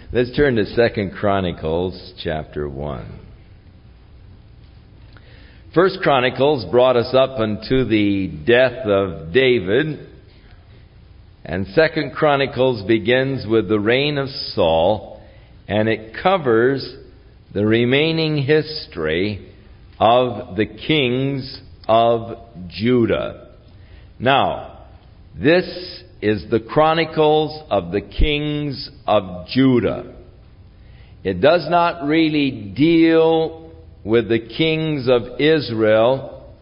Let's turn to 2 Chronicles chapter 1. 1 Chronicles brought us up unto the death of David. And 2 Chronicles begins with the reign of Saul. And it covers the remaining history of the kings of Judah. Now, this is the Chronicles of the kings of Judah. It does not really deal with the kings of Israel,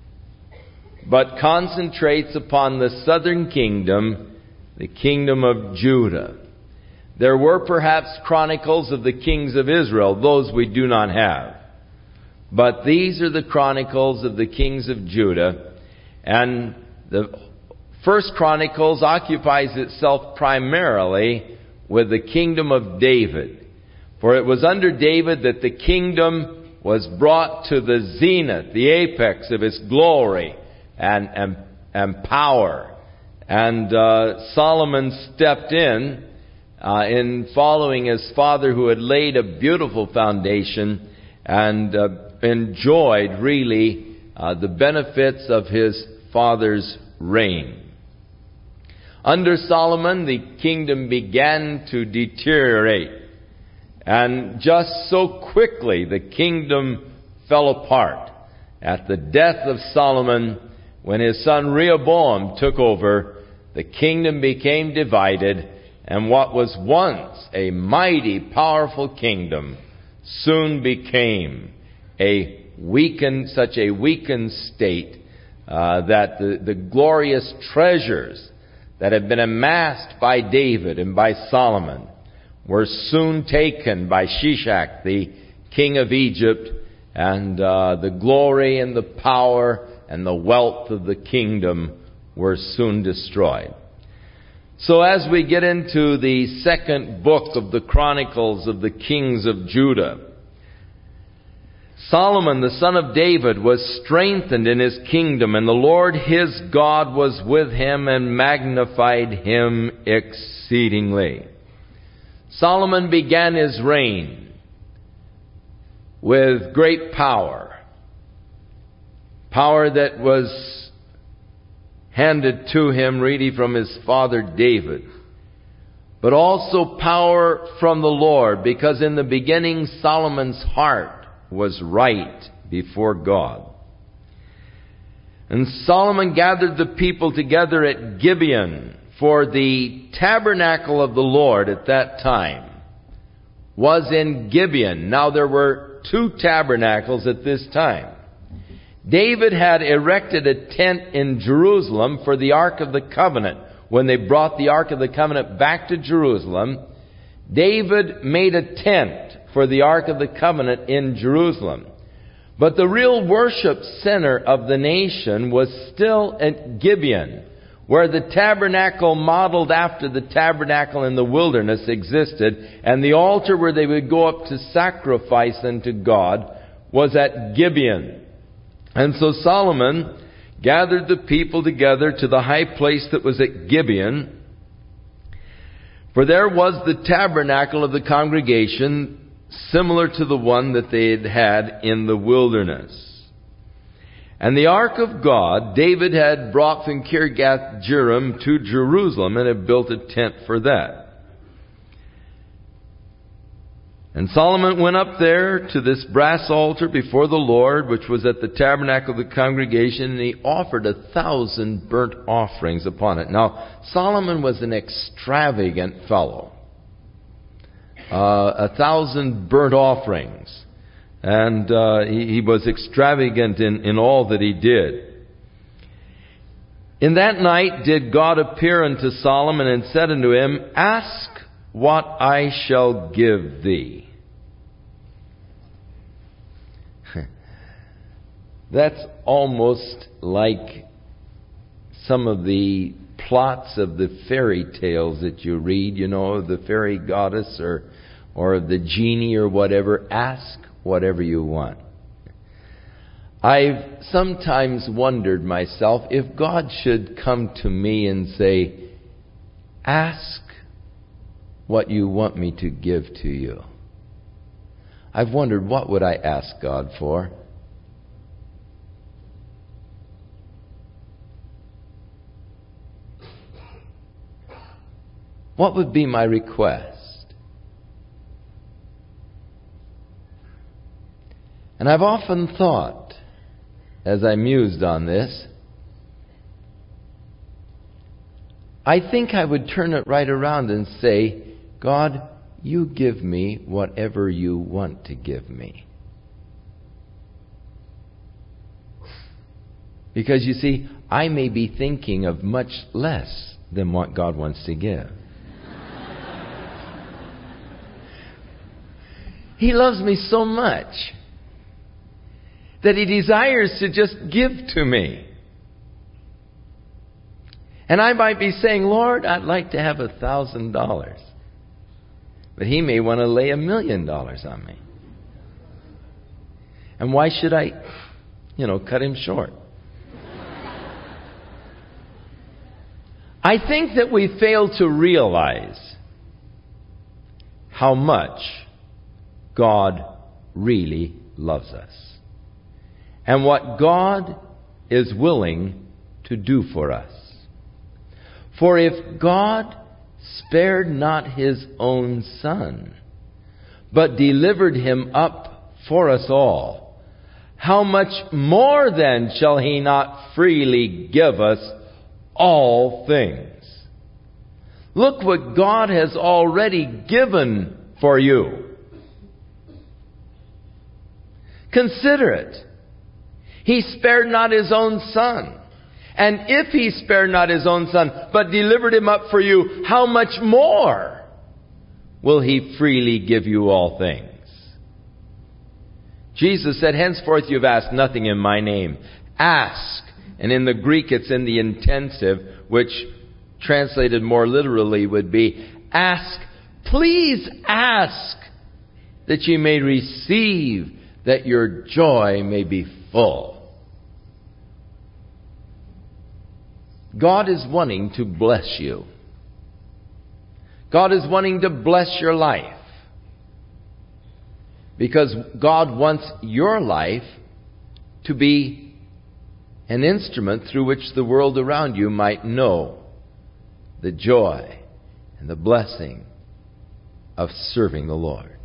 but concentrates upon the southern kingdom, the kingdom of Judah. There were perhaps chronicles of the kings of Israel. Those we do not have. But these are the chronicles of the kings of Judah. And the First Chronicles occupies itself primarily with the kingdom of David. For it was under David that the kingdom was brought to the zenith, the apex of its glory and power. And Solomon stepped in following his father, who had laid a beautiful foundation and enjoyed really the benefits of his father's reign. Under Solomon, the kingdom began to deteriorate. And just so quickly, the kingdom fell apart. At the death of Solomon, when his son Rehoboam took over, the kingdom became divided, and what was once a mighty, powerful kingdom soon became such a weakened state that the glorious treasures that had been amassed by David and by Solomon were soon taken by Shishak, the king of Egypt, and the glory and the power and the wealth of the kingdom were soon destroyed. So as we get into the second book of the Chronicles of the kings of Judah, Solomon, the son of David, was strengthened in his kingdom, and the Lord his God was with him and magnified him exceedingly. Solomon began his reign with great power. Power that was handed to him really from his father David. But also power from the Lord, because in the beginning Solomon's heart was right before God. And Solomon gathered the people together at Gibeon, for the tabernacle of the Lord at that time was in Gibeon. Now there were 2 tabernacles at this time. David had erected a tent in Jerusalem for the Ark of the Covenant. When they brought the Ark of the Covenant back to Jerusalem, David made a tent for the Ark of the Covenant in Jerusalem. But the real worship center of the nation was still at Gibeon, where the tabernacle modeled after the tabernacle in the wilderness existed, and the altar where they would go up to sacrifice unto God was at Gibeon. And so Solomon gathered the people together to the high place that was at Gibeon, for there was the tabernacle of the congregation, similar to the one that they had had in the wilderness. And the ark of God, David had brought from Kirjath Jearim to Jerusalem and had built a tent for that. And Solomon went up there to this brass altar before the Lord, which was at the tabernacle of the congregation, and he offered 1,000 burnt offerings upon it. Now, Solomon was an extravagant fellow. 1,000 burnt offerings. And he was extravagant in all that he did. In that night did God appear unto Solomon and said unto him, Ask what I shall give thee. That's almost like some of the plots of the fairy tales that you read, the fairy goddess or the genie or whatever. Ask whatever you want. I've sometimes wondered myself if God should come to me and say, ask what you want me to give to you. I've wondered, what would I ask God for? What would be my request? And I've often thought, as I mused on this, I think I would turn it right around and say, God, you give me whatever you want to give me. Because you see, I may be thinking of much less than what God wants to give. He loves me so much that He desires to just give to me. And I might be saying, Lord, I'd like to have $1,000. But He may want to lay $1 million on me. And why should I, cut Him short? I think that we fail to realize how much God really loves us. And what God is willing to do for us. For if God spared not His own Son, but delivered Him up for us all, how much more then shall He not freely give us all things? Look what God has already given for you. Consider it. He spared not His own Son. And if He spared not His own Son, but delivered Him up for you, how much more will He freely give you all things? Jesus said, henceforth you've asked nothing in my name. Ask. And in the Greek it's in the intensive, which translated more literally would be, ask, please ask, that ye may receive, that your joy may be full. God is wanting to bless you. God is wanting to bless your life. Because God wants your life to be an instrument through which the world around you might know the joy and the blessing of serving the Lord.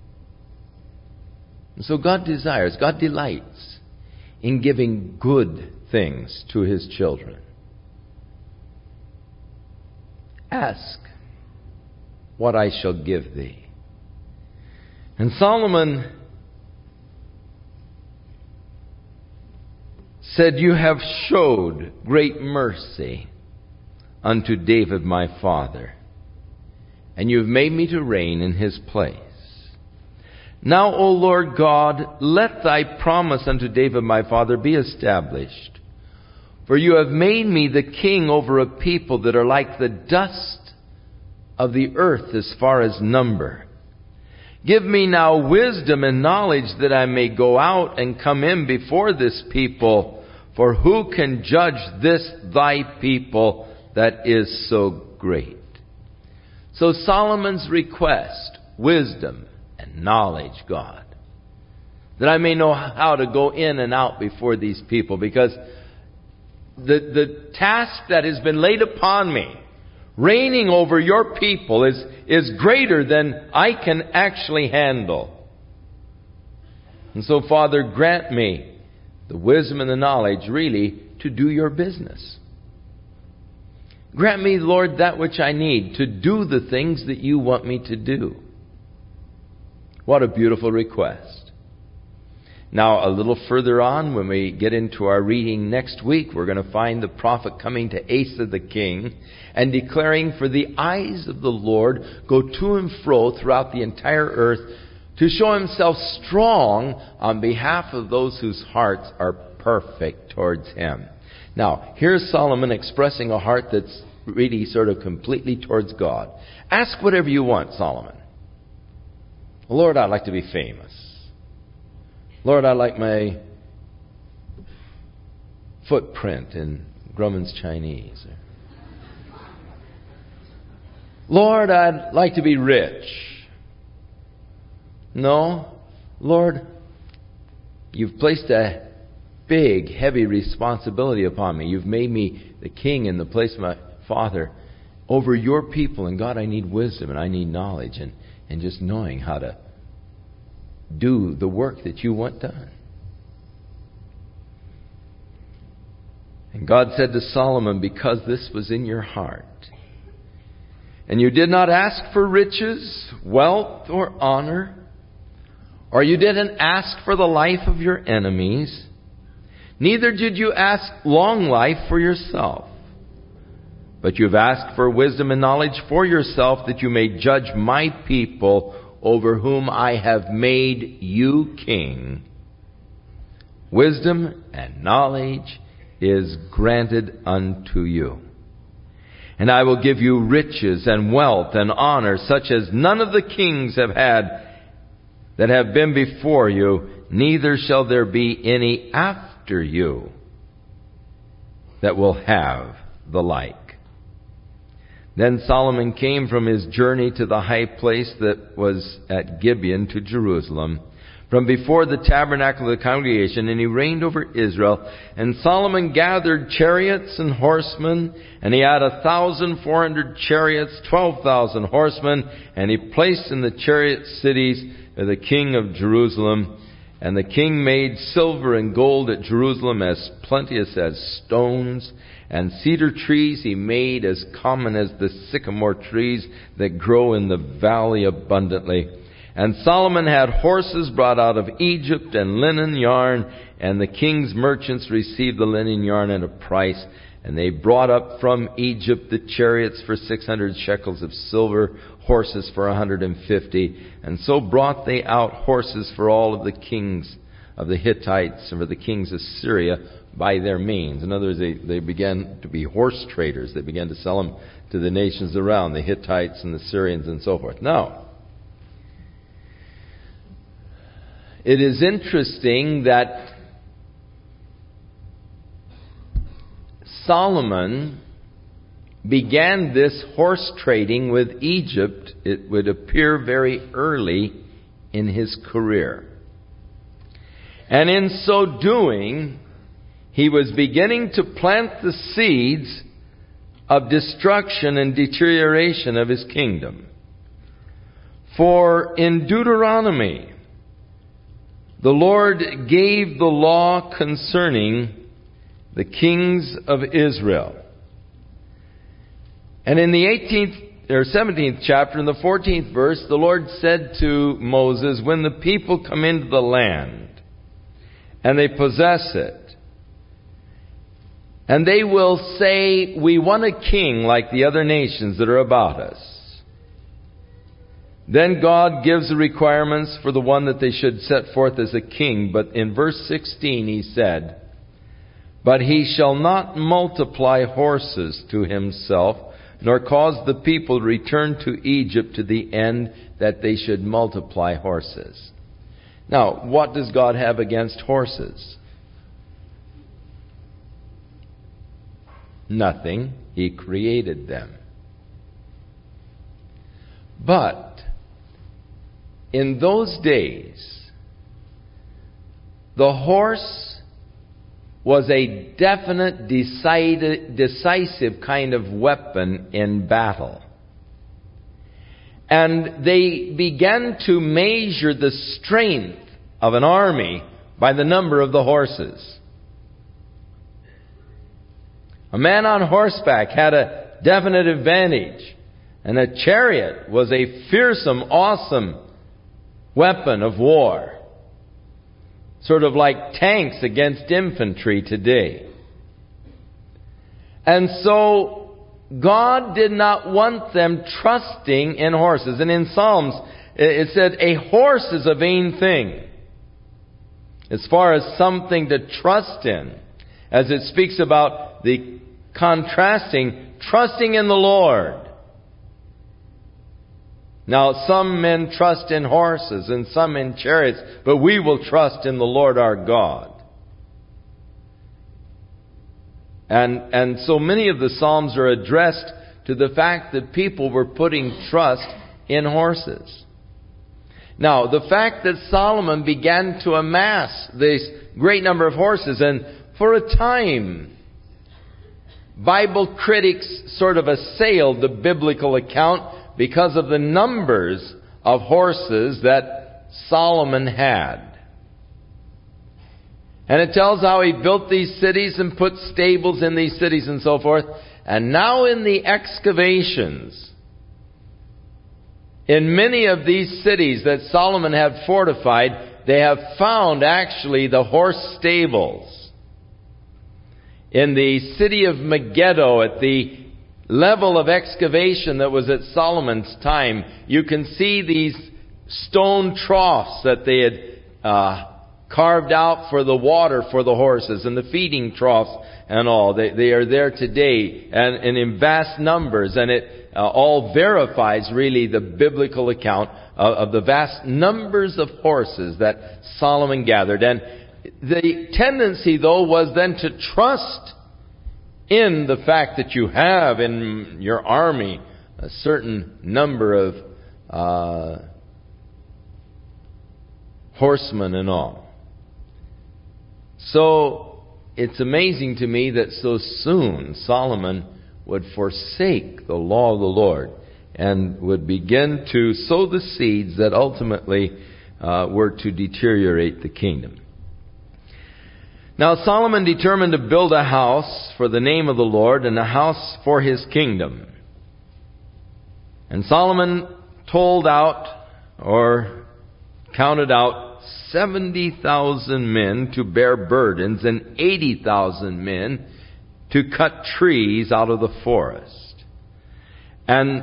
And so God desires, God delights in giving good things to His children. Ask what I shall give thee. And Solomon said, you have showed great mercy unto David my father, and you have made me to reign in his place. Now, O Lord God, let thy promise unto David my father be established. For you have made me the king over a people that are like the dust of the earth as far as number. Give me now wisdom and knowledge that I may go out and come in before this people. For who can judge this thy people that is so great? So Solomon's request, wisdom and knowledge, God, that I may know how to go in and out before these people, because the task that has been laid upon me, reigning over your people, is greater than I can actually handle. And so, Father, grant me the wisdom and the knowledge, really, to do your business. Grant me, Lord, that which I need to do the things that you want me to do. What a beautiful request. Now, a little further on, when we get into our reading next week, we're going to find the prophet coming to Asa the king and declaring, for the eyes of the Lord go to and fro throughout the entire earth to show Himself strong on behalf of those whose hearts are perfect towards Him. Now, here's Solomon expressing a heart that's really sort of completely towards God. Ask whatever you want, Solomon. Lord, I'd like to be famous. Lord, I like my footprint in Grumman's Chinese. Lord, I'd like to be rich. No, Lord, you've placed a big, heavy responsibility upon me. You've made me the king in the place of my father over your people. And God, I need wisdom and I need knowledge and just knowing how to do the work that you want done. And God said to Solomon, because this was in your heart, and you did not ask for riches, wealth, or honor, or you didn't ask for the life of your enemies, neither did you ask long life for yourself, but you've asked for wisdom and knowledge for yourself, that you may judge my people over whom I have made you king. Wisdom and knowledge is granted unto you. And I will give you riches and wealth and honor, such as none of the kings have had that have been before you, neither shall there be any after you that will have the like. Then Solomon came from his journey to the high place that was at Gibeon to Jerusalem, from before the tabernacle of the congregation, and he reigned over Israel. And Solomon gathered chariots and horsemen, and he had 1,400 chariots, 12,000 horsemen, and he placed in the chariot cities of the king of Jerusalem. And the king made silver and gold at Jerusalem as plenteous as stones, and cedar trees he made as common as the sycamore trees that grow in the valley abundantly. And Solomon had horses brought out of Egypt and linen yarn, and the king's merchants received the linen yarn at a price. And they brought up from Egypt the chariots for 600 shekels of silver, horses for 150. And so brought they out horses for all of the kings of the Hittites and for the kings of Syria by their means. In other words, they began to be horse traders. They began to sell them to the nations around, the Hittites and the Syrians and so forth. Now, it is interesting that Solomon began this horse trading with Egypt, it would appear, very early in his career. And in so doing, he was beginning to plant the seeds of destruction and deterioration of his kingdom. For in Deuteronomy, the Lord gave the law concerning the kings of Israel. And in the 17th chapter, in the 14th verse, the Lord said to Moses, when the people come into the land and they possess it, and they will say, we want a king like the other nations that are about us, then God gives the requirements for the one that they should set forth as a king. But in verse 16 he said, but he shall not multiply horses to himself, nor cause the people to return to Egypt to the end that they should multiply horses. Now, what does God have against horses? Nothing. He created them. But in those days, the horse was a definite, decisive kind of weapon in battle. And they began to measure the strength of an army by the number of the horses. A man on horseback had a definite advantage, and a chariot was a fearsome, awesome weapon of war. Sort of like tanks against infantry today. And so God did not want them trusting in horses. And in Psalms, it said, a horse is a vain thing, as far as something to trust in. As it speaks about the contrasting, trusting in the Lord. Now, some men trust in horses and some in chariots, but we will trust in the Lord our God. And so many of the Psalms are addressed to the fact that people were putting trust in horses. Now, the fact that Solomon began to amass this great number of horses, and for a time, Bible critics sort of assailed the biblical account because of the numbers of horses that Solomon had. And it tells how he built these cities and put stables in these cities and so forth. And now in the excavations, in many of these cities that Solomon had fortified, they have found actually the horse stables. In the city of Megiddo, at the level of excavation that was at Solomon's time, you can see these stone troughs that they had carved out for the water for the horses, and the feeding troughs and all. They are there today and in vast numbers, and it all verifies really the biblical account of the vast numbers of horses that Solomon gathered. And the tendency, though, was then to trust in the fact that you have in your army a certain number of horsemen and all. So it's amazing to me that so soon Solomon would forsake the law of the Lord and would begin to sow the seeds that ultimately were to deteriorate the kingdom. Now Solomon determined to build a house for the name of the Lord and a house for his kingdom. And Solomon told out, or counted out, 70,000 men to bear burdens and 80,000 men to cut trees out of the forest. And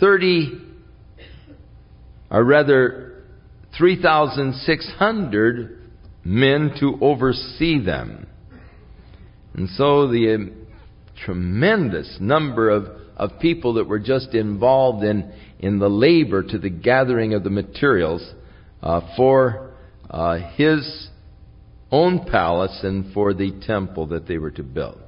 3,600 men to oversee them. And so the tremendous number of people that were just involved in the labor to the gathering of the materials for his own palace and for the temple that they were to build.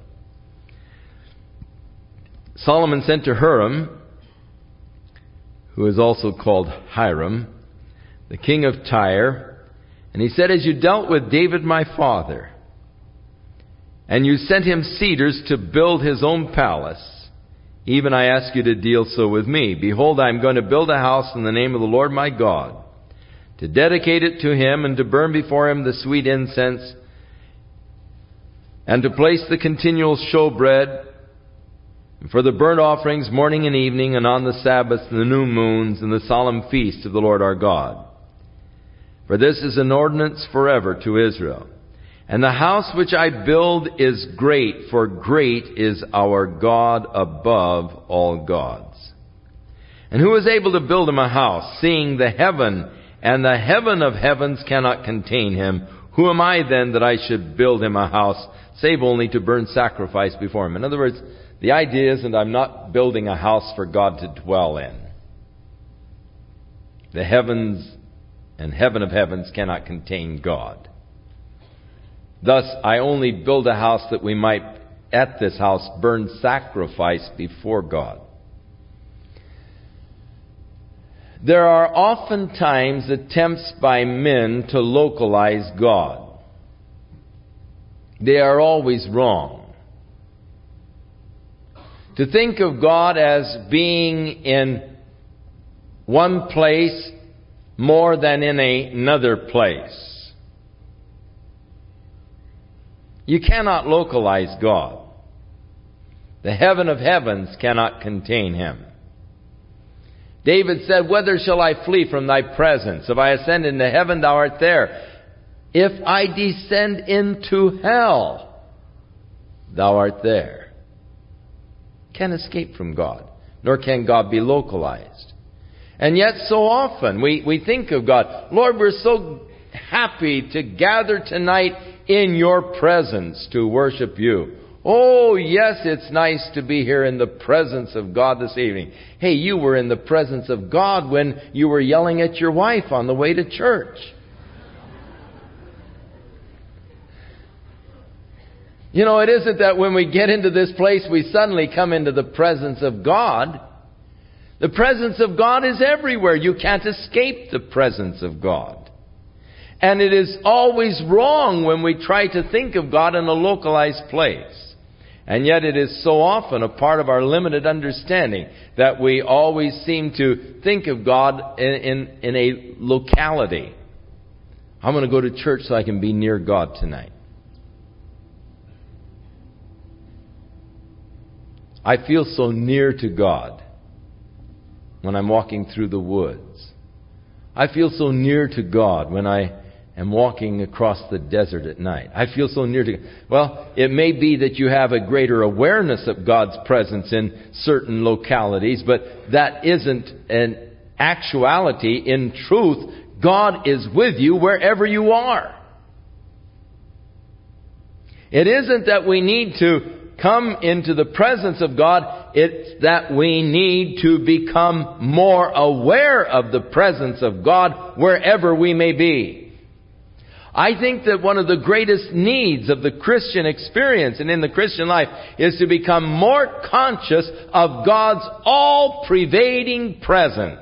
Solomon sent to Huram, who is also called Hiram, the king of Tyre, and he said, "As you dealt with David my father, and you sent him cedars to build his own palace, even I ask you to deal so with me. Behold, I am going to build a house in the name of the Lord my God, to dedicate it to him and to burn before him the sweet incense, and to place the continual showbread, and for the burnt offerings morning and evening, and on the Sabbaths and the new moons, and the solemn feast of the Lord our God. For this is an ordinance forever to Israel. And the house which I build is great, for great is our God above all gods. And who is able to build him a house, seeing the heaven and the heaven of heavens cannot contain him? Who am I then that I should build him a house, save only to burn sacrifice before him?" In other words, the idea isn't I'm not building a house for God to dwell in. The heavens and heaven of heavens cannot contain God. Thus, I only build a house that we might, at this house, burn sacrifice before God. There are oftentimes attempts by men to localize God. They are always wrong. To think of God as being in one place more than in another place. You cannot localize God. The heaven of heavens cannot contain him. David said, "Whither shall I flee from thy presence? If I ascend into heaven, thou art there. If I descend into hell, thou art there." Can't escape from God, nor can God be localized. And yet so often we think of God, "Lord, we're so happy to gather tonight in your presence to worship you." Oh, yes, it's nice to be here in the presence of God this evening. Hey, you were in the presence of God when you were yelling at your wife on the way to church. You know, it isn't that when we get into this place we suddenly come into the presence of God. The presence of God is everywhere. You can't escape the presence of God. And it is always wrong when we try to think of God in a localized place. And yet it is so often a part of our limited understanding that we always seem to think of God in a locality. I'm going to go to church so I can be near God tonight. I feel so near to God when I'm walking through the woods. I feel so near to God when I am walking across the desert at night. I feel so near to God. Well, it may be that you have a greater awareness of God's presence in certain localities, but that isn't an actuality. In truth, God is with you wherever you are. It isn't that we need to come into the presence of God. It's that we need to become more aware of the presence of God wherever we may be. I think that one of the greatest needs of the Christian experience and in the Christian life is to become more conscious of God's all-pervading presence.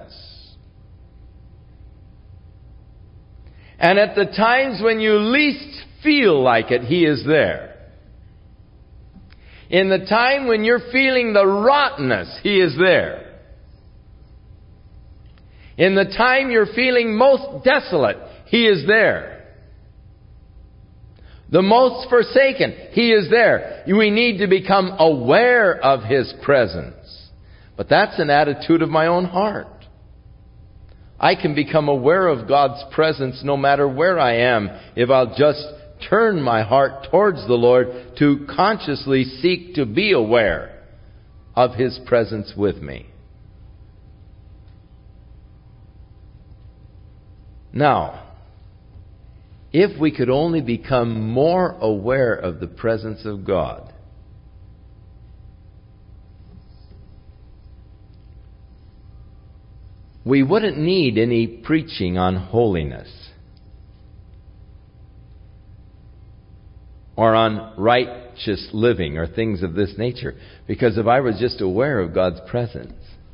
And at the times when you least feel like it, He is there. In the time when you're feeling the rottenness, He is there. In the time you're feeling most desolate, He is there. The most forsaken, He is there. We need to become aware of His presence. But that's an attitude of my own heart. I can become aware of God's presence no matter where I am if I'll just turn my heart towards the Lord to consciously seek to be aware of His presence with me. Now, if we could only become more aware of the presence of God, we wouldn't need any preaching on holiness or on righteous living or things of this nature. Because if I was just aware of God's presence.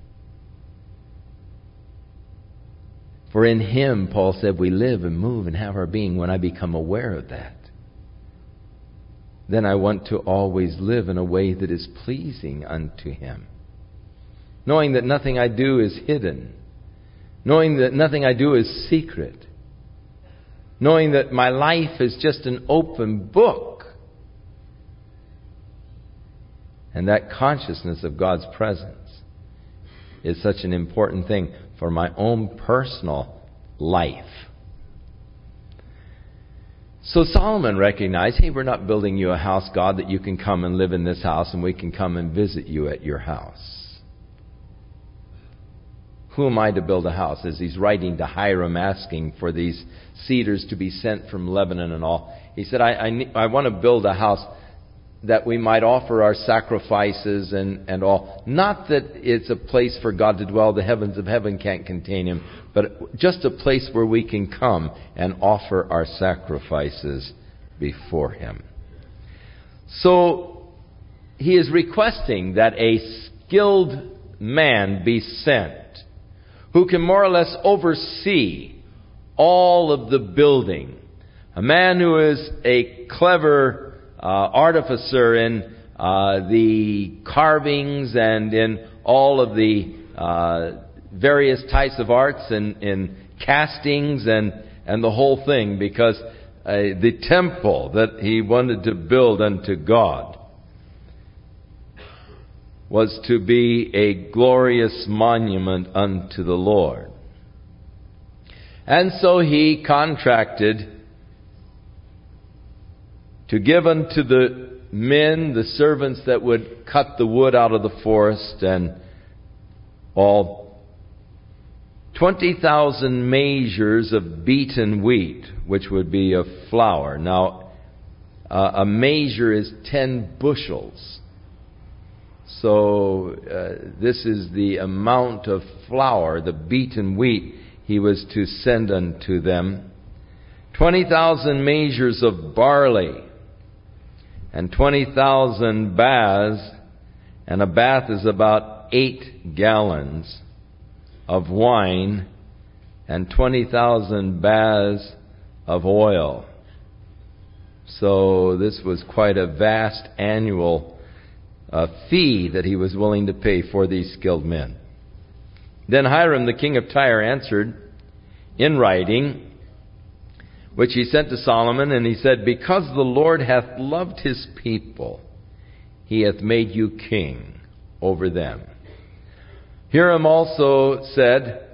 For in Him, Paul said, we live and move and have our being. When I become aware of that, then I want to always live in a way that is pleasing unto Him. Knowing that nothing I do is hidden. Knowing that nothing I do is secret. Knowing that my life is just an open book. And that consciousness of God's presence is such an important thing for my own personal life. So Solomon recognized, hey, we're not building you a house, God, that you can come and live in this house and we can come and visit you at your house. Who am I to build a house? As he's writing to Hiram asking for these cedars to be sent from Lebanon and all. He said, I want to build a house that we might offer our sacrifices and all. Not that it's a place for God to dwell. The heavens of heaven can't contain Him. But just a place where we can come and offer our sacrifices before Him. So he is requesting that a skilled man be sent who can more or less oversee all of the building. A man who is a clever artificer in the carvings and in all of the various types of arts and in castings and the whole thing, because the temple that he wanted to build unto God was to be a glorious monument unto the Lord. And so he contracted to give unto the men, the servants that would cut the wood out of the forest and all, 20,000 measures of beaten wheat, which would be of flour. Now, a measure is 10 bushels. So, this is the amount of flour, the beaten wheat, he was to send unto them. 20,000 measures of barley. and 20,000 baths, and a bath is about 8 gallons of wine, and 20,000 baths of oil. So this was quite a vast annual fee that he was willing to pay for these skilled men. Then Hiram, the king of Tyre, answered in writing, which he sent to Solomon, and he said, Because the Lord hath loved his people, he hath made you king over them. Hiram also said,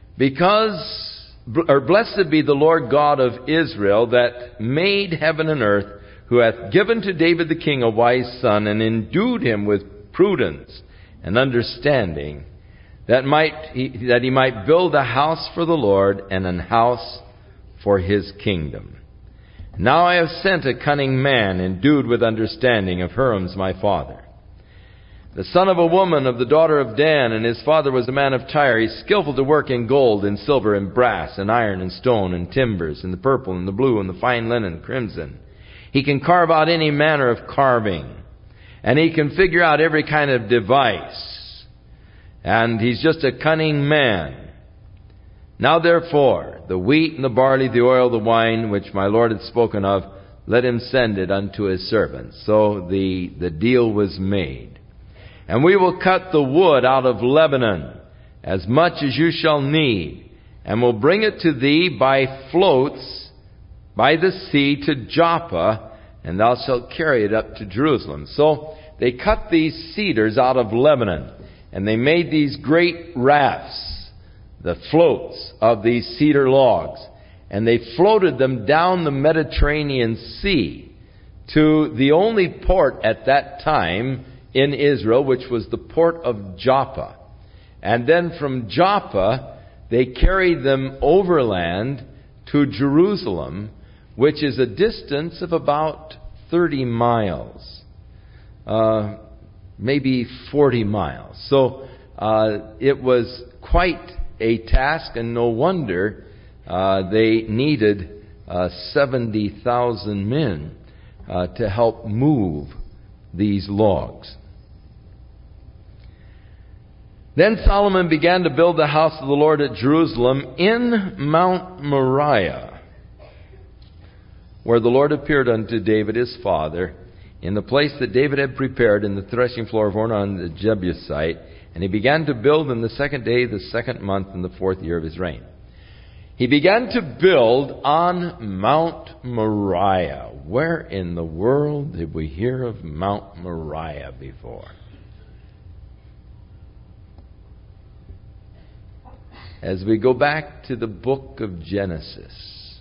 Blessed be the Lord God of Israel, that made heaven and earth, who hath given to David the king a wise son, and endued him with prudence and understanding, that he might build a house for the Lord, and an house for his kingdom. Now I have sent a cunning man, endued with understanding, of Hiram's my father, the son of a woman of the daughter of Dan, and his father was a man of Tyre. He's skillful to work in gold, and silver, and brass, and iron, and stone, and timbers, and the purple, and the blue, and the fine linen, crimson. He can carve out any manner of carving, and he can figure out every kind of device. And he's just a cunning man. Now therefore, the wheat and the barley, the oil, the wine, which my Lord hath spoken of, let him send it unto his servants. So the deal was made. And we will cut the wood out of Lebanon, as much as you shall need, and will bring it to thee by floats by the sea to Joppa, and thou shalt carry it up to Jerusalem. So they cut these cedars out of Lebanon, and they made these great rafts, the floats of these cedar logs, and they floated them down the Mediterranean Sea to the only port at that time in Israel, which was the port of Joppa. And then from Joppa, they carried them overland to Jerusalem, which is a distance of about 30 miles, maybe 40 miles. So it was quite a task, and no wonder they needed 70,000 men to help move these logs. Then Solomon began to build the house of the Lord at Jerusalem in Mount Moriah, where the Lord appeared unto David his father, in the place that David had prepared in the threshing floor of Ornan the Jebusite. And he began to build in the 2nd day, the 2nd month, in the 4th year of his reign. He began to build on Mount Moriah. Where in the world did we hear of Mount Moriah before? As we go back to the book of Genesis,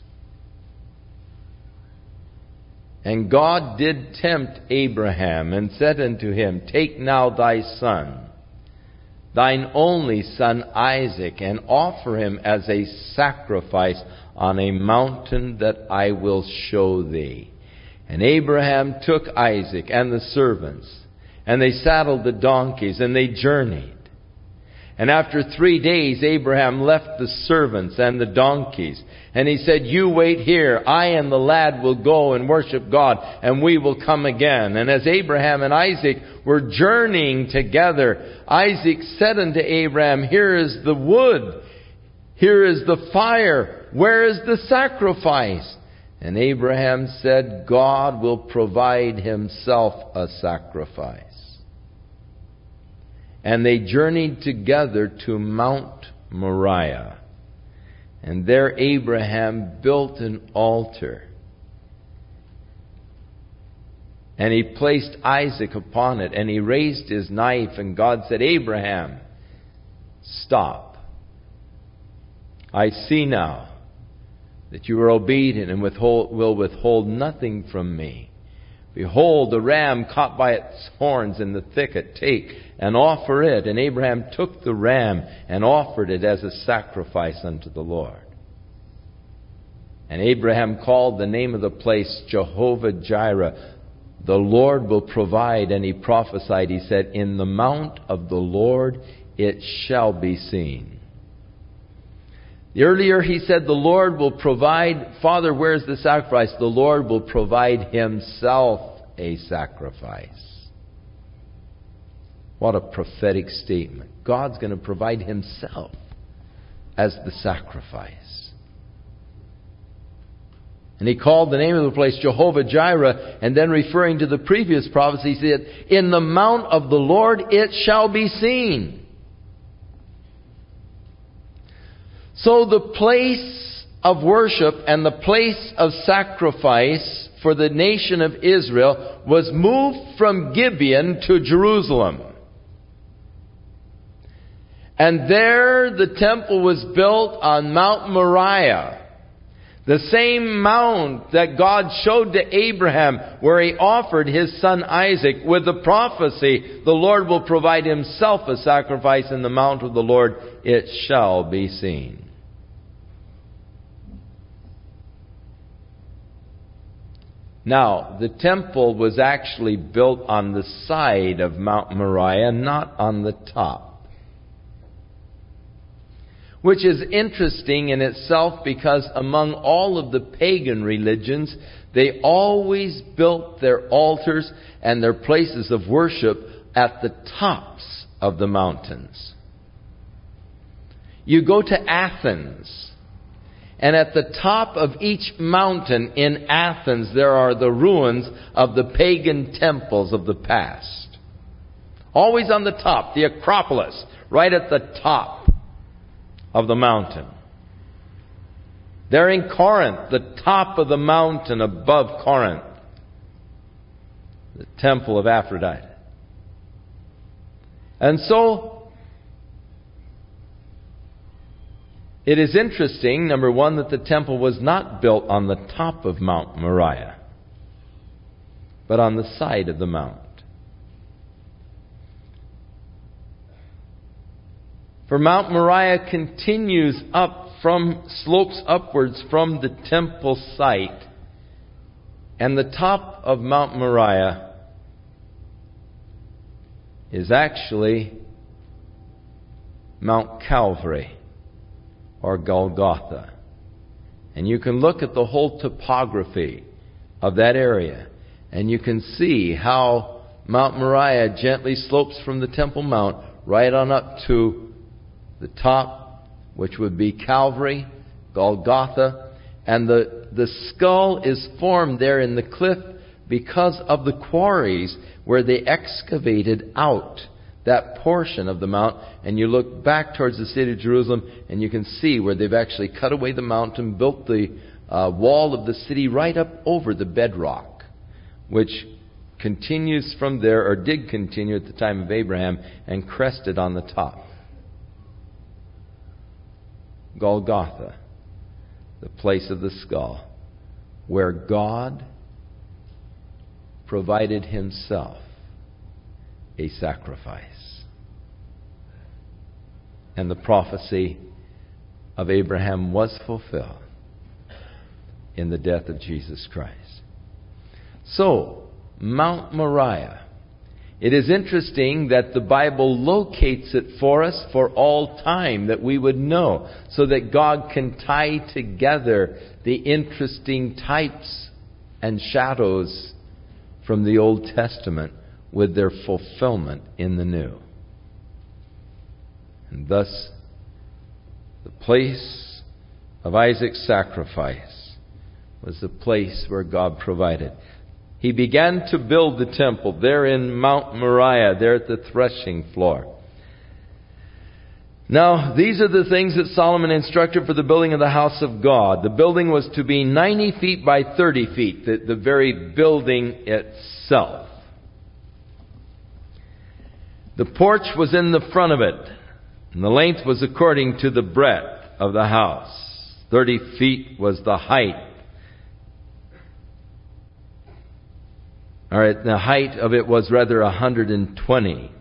and God did tempt Abraham, and said unto him, Take now thy son, thine only son Isaac, and offer him as a sacrifice on a mountain that I will show thee. And Abraham took Isaac and the servants, and they saddled the donkeys, and they journeyed. And after 3 days, Abraham left the servants and the donkeys. And he said, You wait here. I and the lad will go and worship God, and we will come again. And as Abraham and Isaac were journeying together, Isaac said unto Abraham, Here is the wood. Here is the fire. Where is the sacrifice? And Abraham said, God will provide himself a sacrifice. And they journeyed together to Mount Moriah. And there Abraham built an altar. And he placed Isaac upon it, and he raised his knife, and God said, Abraham, stop. I see now that you are obedient and will withhold nothing from me. Behold, the ram caught by its horns in the thicket. Take and offer it. And Abraham took the ram and offered it as a sacrifice unto the Lord. And Abraham called the name of the place Jehovah-Jireh. The Lord will provide. And he prophesied, he said, In the mount of the Lord it shall be seen. Earlier he said, the Lord will provide. Father, where's the sacrifice? The Lord will provide himself a sacrifice. What a prophetic statement. God's going to provide Himself as the sacrifice. And He called the name of the place Jehovah Jireh, and then referring to the previous prophecy, He said, "In the mount of the Lord it shall be seen." So the place of worship and the place of sacrifice for the nation of Israel was moved from Gibeon to Jerusalem. And there the temple was built on Mount Moriah, the same mount that God showed to Abraham where he offered his son Isaac with the prophecy, "The Lord will provide Himself a sacrifice in the mount of the Lord, it shall be seen." Now, the temple was actually built on the side of Mount Moriah, not on the top. Which is interesting in itself because among all of the pagan religions, they always built their altars and their places of worship at the tops of the mountains. You go to Athens, and at the top of each mountain in Athens, there are the ruins of the pagan temples of the past. Always on the top, the Acropolis, right at the top of the mountain. There in Corinth, the top of the mountain above Corinth, the temple of Aphrodite. And so, it is interesting, number one, that the temple was not built on the top of Mount Moriah, but on the side of the mount. For Mount Moriah continues slopes upwards from the temple site. And the top of Mount Moriah is actually Mount Calvary, or Golgotha. And you can look at the whole topography of that area, and you can see how Mount Moriah gently slopes from the Temple Mount right on up to the top, which would be Calvary, Golgotha, and the skull is formed there in the cliff because of the quarries where they excavated out that portion of the mount. And you look back towards the city of Jerusalem, and you can see where they've actually cut away the mountain, built the wall of the city right up over the bedrock, which continues from there, or did continue at the time of Abraham, and crested on the top. Golgotha, the place of the skull, where God provided Himself a sacrifice. And the prophecy of Abraham was fulfilled in the death of Jesus Christ. So, Mount Moriah. It is interesting that the Bible locates it for us for all time, that we would know, so that God can tie together the interesting types and shadows from the Old Testament with their fulfillment in the New. And thus, the place of Isaac's sacrifice was the place where God provided. He began to build the temple there in Mount Moriah, there at the threshing floor. Now, these are the things that Solomon instructed for the building of the house of God. The building was to be 90 feet by 30 feet, the very building itself. The porch was in the front of it, and the length was according to the breadth of the house. 30 feet was the height. All right, the height of it was rather 120.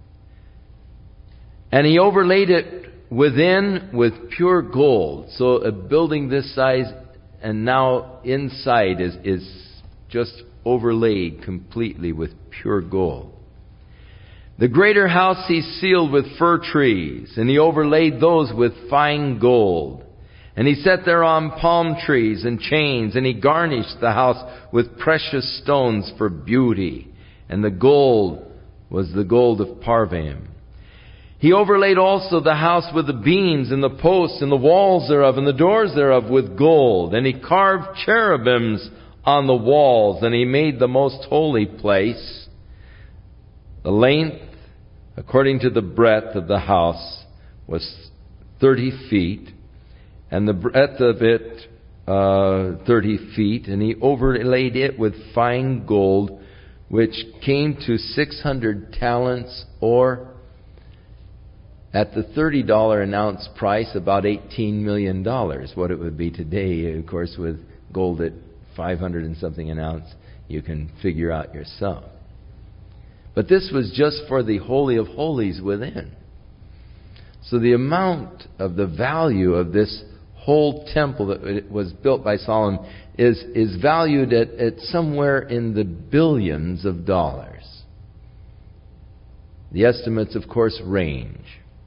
And he overlaid it within with pure gold. So a building this size, and now inside is just overlaid completely with pure gold. The greater house he sealed with fir trees, and he overlaid those with fine gold. And he set thereon palm trees and chains, and he garnished the house with precious stones for beauty. And the gold was the gold of Parvaim. He overlaid also the house with the beams and the posts and the walls thereof and the doors thereof with gold. And he carved cherubims on the walls, and he made the most holy place. The length, according to the breadth of the house, was 30 feet, and the breadth of it 30 feet, and he overlaid it with fine gold, which came to 600 talents, or at the $30 an ounce price, about $18 million, what it would be today. Of course, with gold at 500 and something an ounce, you can figure out yourself. But this was just for the Holy of Holies within. So the amount of the value of this whole temple that was built by Solomon is valued at somewhere in the billions of dollars. The estimates, of course, range.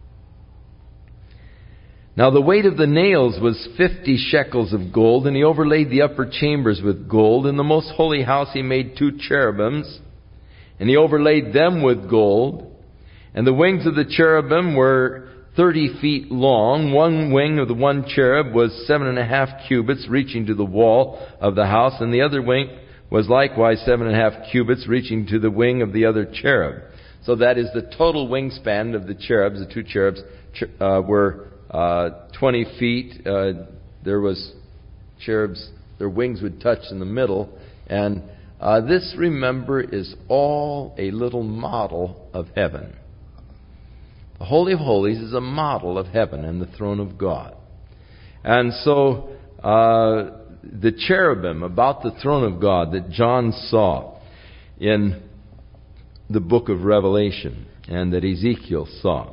Now the weight of the nails was 50 shekels of gold, and he overlaid the upper chambers with gold. In the most holy house he made 2 cherubims, and he overlaid them with gold. And the wings of the cherubim were 30 feet long. One wing of the one cherub was 7.5 cubits, reaching to the wall of the house, and the other wing was likewise 7.5 cubits, reaching to the wing of the other cherub. So that is the total wingspan of the cherubs. The 2 cherubs were 20 feet. There was cherubs, their wings would touch in the middle. And this, remember, is all a little model of heaven. The Holy of Holies is a model of heaven and the throne of God. And so the cherubim about the throne of God that John saw in the book of Revelation and that Ezekiel saw.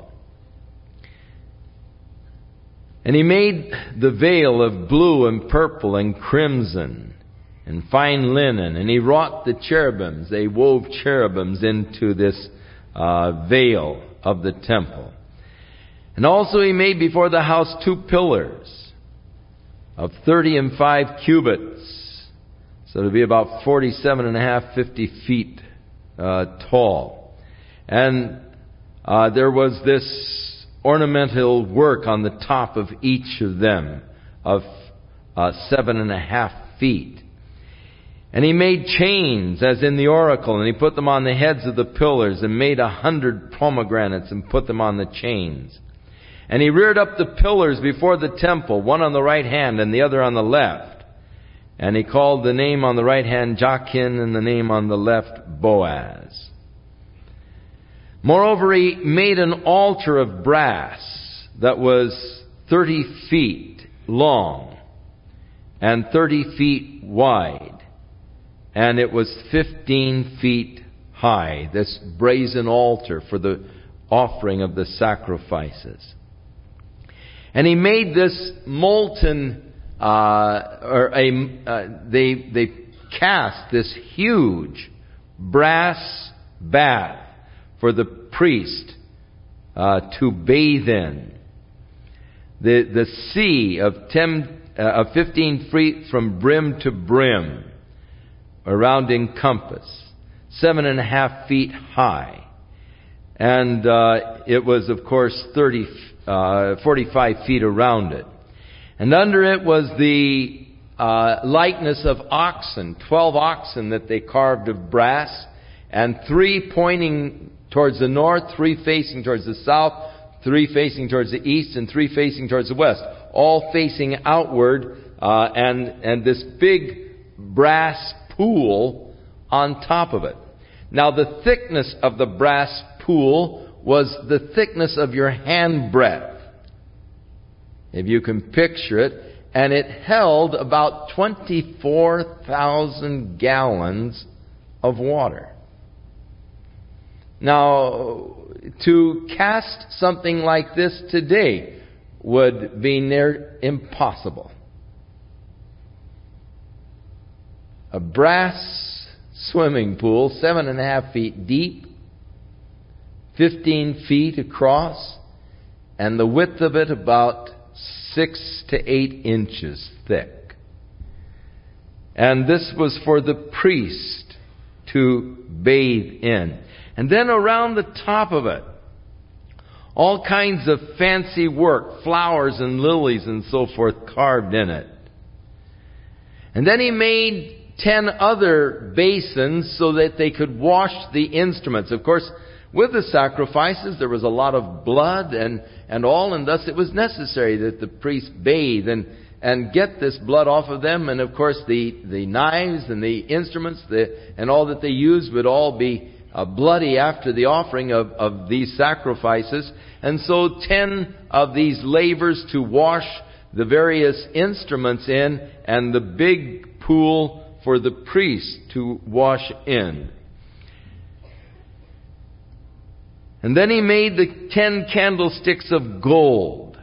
And he made the veil of blue and purple and crimson and fine linen. And he wrought the cherubims. They wove cherubims into this veil of the temple. And also he made before the house 2 pillars of 30 and 5 cubits. So to be about 47.5, 50 feet tall. And there was this ornamental work on the top of each of them of 7.5 feet. And he made chains as in the oracle, and he put them on the heads of the pillars, and made 100 pomegranates and put them on the chains. And he reared up the pillars before the temple, one on the right hand and the other on the left. And he called the name on the right hand Jachin, and the name on the left Boaz. Moreover, he made an altar of brass that was 30 feet long and 30 feet wide, and it was 15 feet high, this brazen altar for the offering of the sacrifices. And he made this molten, they cast this huge brass bath for the priest to bathe in. The sea of 15 feet from brim to brim, around in compass, 7.5 feet high. And it was, of course, 45 feet around it. And under it was the likeness of oxen, 12 oxen that they carved of brass, and 3 pointing towards the north, 3 facing towards the south, 3 facing towards the east, and 3 facing towards the west, all facing outward, and this big brass pool on top of it. Now the thickness of the brass pool was the thickness of your hand breadth, if you can picture it, and it held about 24,000 gallons of water. Now, to cast something like this today would be near impossible. A brass swimming pool, 7.5 feet deep, 15 feet across, and the width of it about 6 to 8 inches thick. And this was for the priest to bathe in. And then around the top of it, all kinds of fancy work, flowers and lilies and so forth carved in it. And then he made 10 other basins so that they could wash the instruments. Of course, with the sacrifices, there was a lot of blood and all, and thus it was necessary that the priest bathe and get this blood off of them. And of course, the knives and the instruments and all that they used would all be bloody after the offering of these sacrifices. And so 10 of these lavers to wash the various instruments in, and the big pool for the priest to wash in. And then he made the 10 candlesticks of gold,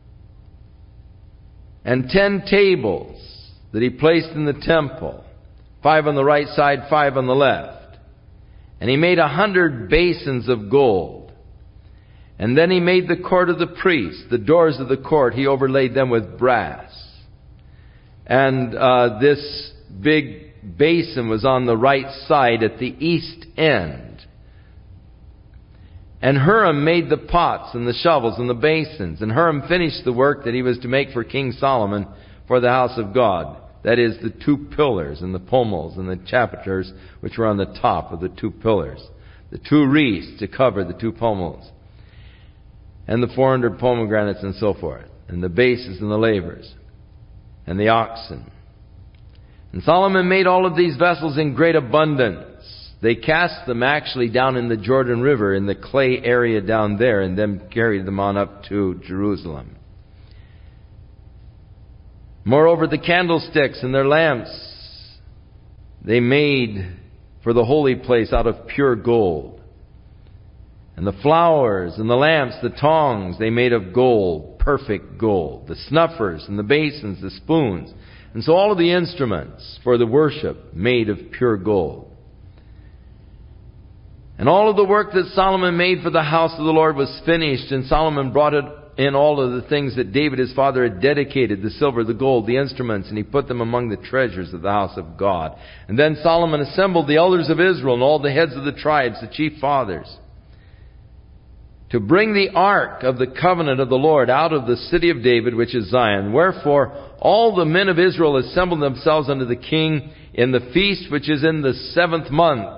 and 10 tables that he placed in the temple, 5 on the right side, 5 on the left. And he made 100 basins of gold. And then he made the court of the priests, the doors of the court, he overlaid them with brass. And this big basin was on the right side at the east end. And Huram made the pots and the shovels and the basins. And Huram finished the work that he was to make for King Solomon for the house of God. That is, the 2 pillars and the pommels and the chapiters which were on the top of the 2 pillars. The 2 wreaths to cover the 2 pommels. And the 400 pomegranates and so forth. And the bases and the lavers. And the oxen. And Solomon made all of these vessels in great abundance. They cast them actually down in the Jordan River, in the clay area down there, and then carried them on up to Jerusalem. Moreover, the candlesticks and their lamps they made for the holy place out of pure gold. And the flowers and the lamps, the tongs, they made of gold, perfect gold. The snuffers and the basins, the spoons. And so all of the instruments for the worship made of pure gold. And all of the work that Solomon made for the house of the Lord was finished, and Solomon brought it in all of the things that David his father had dedicated, the silver, the gold, the instruments, and he put them among the treasures of the house of God. And then Solomon assembled the elders of Israel and all the heads of the tribes, the chief fathers, to bring the ark of the covenant of the Lord out of the city of David, which is Zion. Wherefore all the men of Israel assembled themselves unto the king in the feast which is in the 7th month,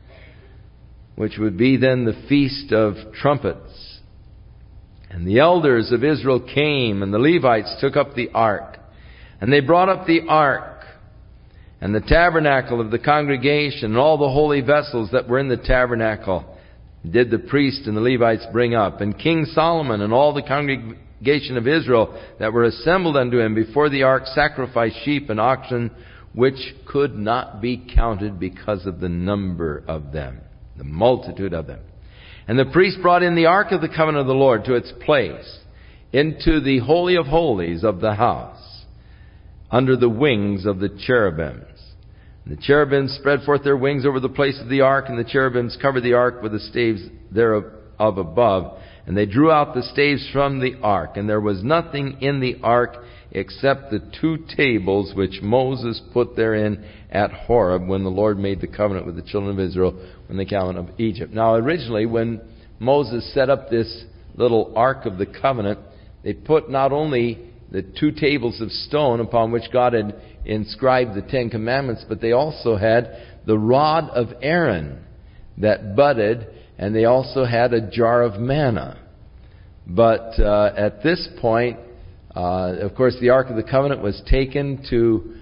which would be then the Feast of Trumpets. And the elders of Israel came, and the Levites took up the ark. And they brought up the ark, and the tabernacle of the congregation, and all the holy vessels that were in the tabernacle did the priest and the Levites bring up. And King Solomon and all the congregation of Israel that were assembled unto him before the ark sacrificed sheep and oxen, which could not be counted because of the number of them, the multitude of them. And the priest brought in the ark of the covenant of the Lord to its place, into the holy of holies of the house, under the wings of the cherubims. And the cherubims spread forth their wings over the place of the ark, and the cherubims covered the ark with the staves thereof above. And they drew out the staves from the ark, and there was nothing in the ark except the 2 tables which Moses put therein at Horeb when the Lord made the covenant with the children of Israel when they came out of Egypt. Now originally when Moses set up this little ark of the covenant, they put not only the 2 tables of stone upon which God had inscribed the 10 commandments, but they also had the rod of Aaron that budded, and they also had a jar of manna. But at this point, of course, the Ark of the Covenant was taken to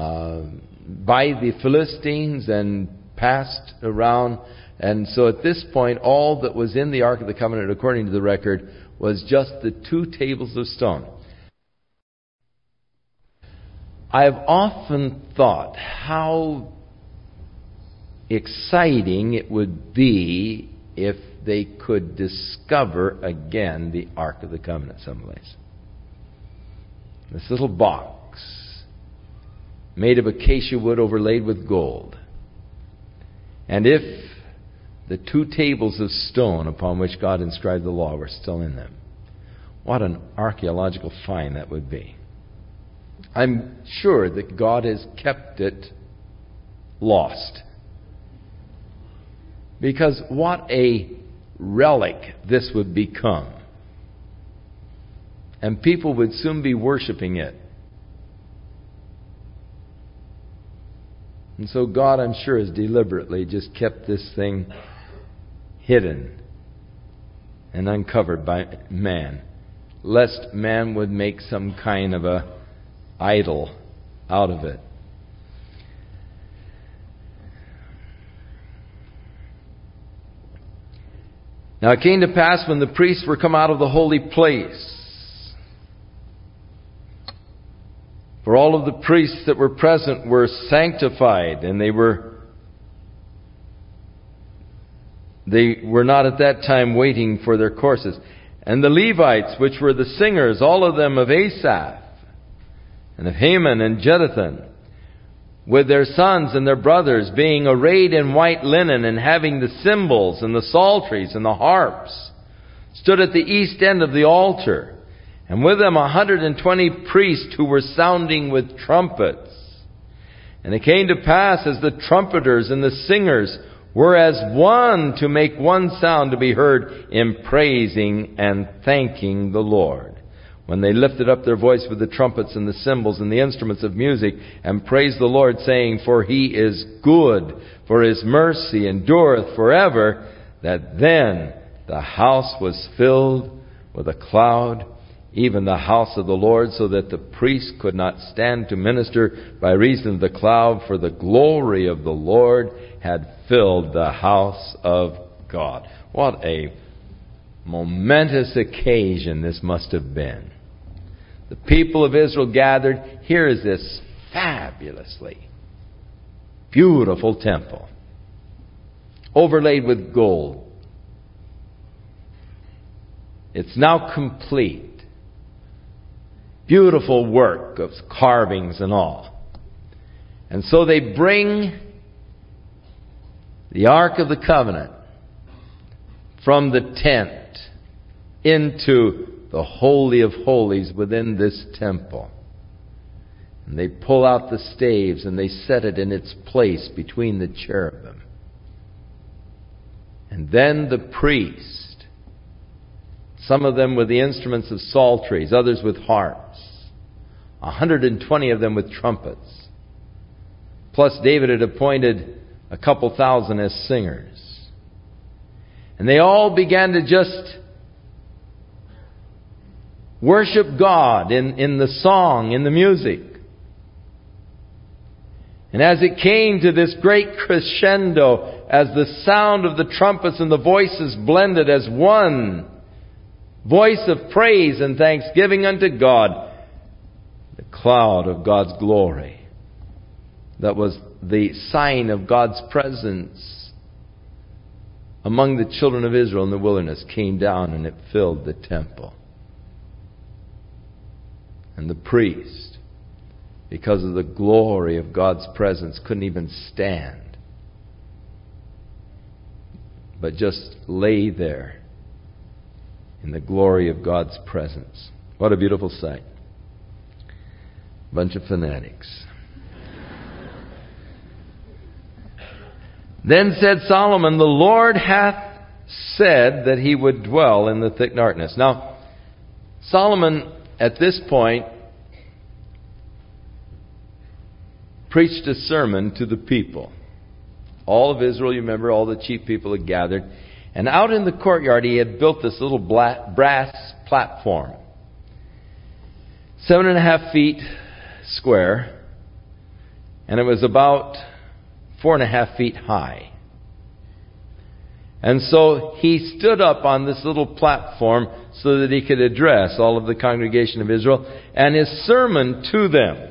by the Philistines and passed around. And so at this point, all that was in the Ark of the Covenant, according to the record, was just the 2 tables of stone. I have often thought how exciting it would be if they could discover again the Ark of the Covenant someplace. This little box made of acacia wood overlaid with gold. And if the 2 tables of stone upon which God inscribed the law were still in them, What an archaeological find that would be. I'm sure that God has kept it lost. Because what a relic this would become. And people would soon be worshiping it. And so God, I'm sure, has deliberately just kept this thing hidden and uncovered by man, lest man would make some kind of a idol out of it. Now it came to pass when the priests were come out of the holy place, for all of the priests that were present were sanctified, and they were not at that time waiting for their courses. And the Levites, which were the singers, all of them of Asaph, and of Heman and Jeduthun, with their sons and their brothers, being arrayed in white linen, and having the cymbals and the psalteries and the harps, stood at the east end of the altar, and with them 120 priests who were sounding with trumpets. And it came to pass, as the trumpeters and the singers were as one to make one sound to be heard in praising and thanking the Lord, when they lifted up their voice with the trumpets and the cymbals and the instruments of music, and praised the Lord, saying, For He is good, for His mercy endureth forever, that then the house was filled with a cloud, even the house of the Lord, so that the priests could not stand to minister by reason of the cloud, for the glory of the Lord had filled the house of God. What a momentous occasion this must have been. The people of Israel gathered. Here is this fabulously beautiful temple, overlaid with gold. It's now complete. Beautiful work of carvings and all. And so they bring the Ark of the Covenant from the tent into the Holy of Holies within this temple. And they pull out the staves and they set it in its place between the cherubim. And then the priest, some of them with the instruments of psalteries, others with harps, 120 of them with trumpets. Plus David had appointed a couple thousand as singers. And they all began to just worship God in the song, in the music. And as it came to this great crescendo, as the sound of the trumpets and the voices blended as one voice of praise and thanksgiving unto God, the cloud of God's glory, that was the sign of God's presence among the children of Israel in the wilderness, came down and it filled the temple. And the priest, because of the glory of God's presence, couldn't even stand, but just lay there in the glory of God's presence. What a beautiful sight. Bunch of fanatics. Then said Solomon, The Lord hath said that He would dwell in the thick darkness. Now, Solomon, at this point, preached a sermon to the people. All of Israel, you remember, all the chief people had gathered. And out in the courtyard, he had built this little brass platform, 7.5 feet square, and it was about 4.5 feet high. And so he stood up on this little platform so that he could address all of the congregation of Israel. And his sermon to them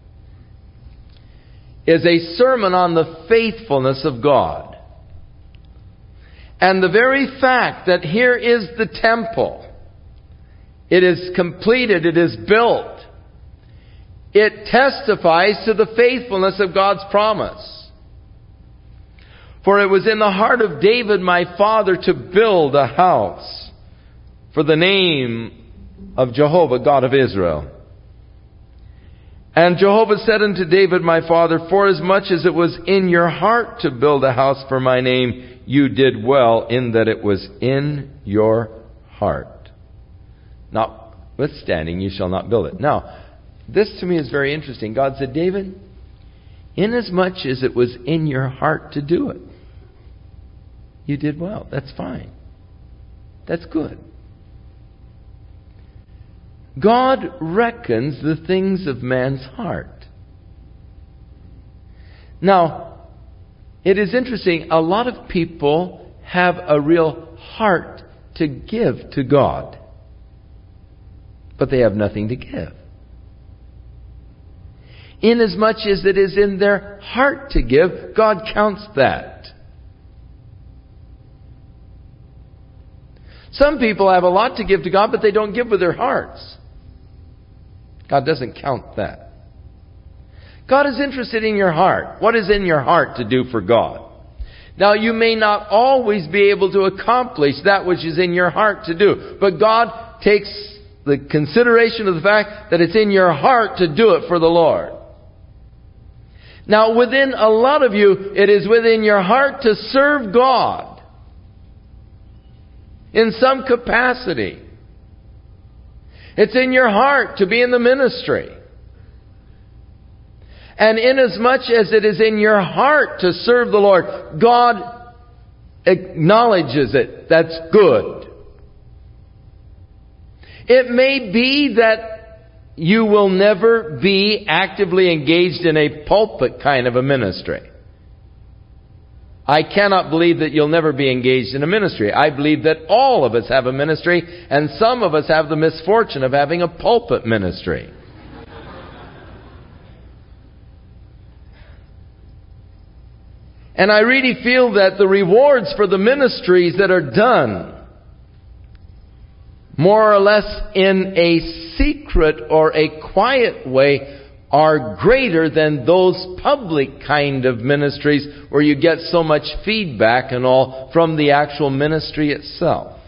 is a sermon on the faithfulness of God. And the very fact that here is the temple, it is completed, it is built, it testifies to the faithfulness of God's promise. For it was in the heart of David my father to build a house for the name of Jehovah, God of Israel. And Jehovah said unto David my father, forasmuch as it was in your heart to build a house for my name, you did well in that it was in your heart. Notwithstanding, you shall not build it. Now, this to me is very interesting. God said, David, inasmuch as it was in your heart to do it, you did well. That's fine. That's good. God reckons the things of man's heart. Now, it is interesting. A lot of people have a real heart to give to God, but they have nothing to give. Inasmuch as it is in their heart to give, God counts that. Some people have a lot to give to God, but they don't give with their hearts. God doesn't count that. God is interested in your heart. What is in your heart to do for God? Now, you may not always be able to accomplish that which is in your heart to do, but God takes the consideration of the fact that it's in your heart to do it for the Lord. Now, within a lot of you, it is within your heart to serve God in some capacity. It's in your heart to be in the ministry. And inasmuch as it is in your heart to serve the Lord, God acknowledges it. That's good. It may be that you will never be actively engaged in a pulpit kind of a ministry. I cannot believe that you'll never be engaged in a ministry. I believe that all of us have a ministry, and some of us have the misfortune of having a pulpit ministry. And I really feel that the rewards for the ministries that are done, more or less in a secret or a quiet way, are greater than those public kind of ministries where you get so much feedback and all from the actual ministry itself.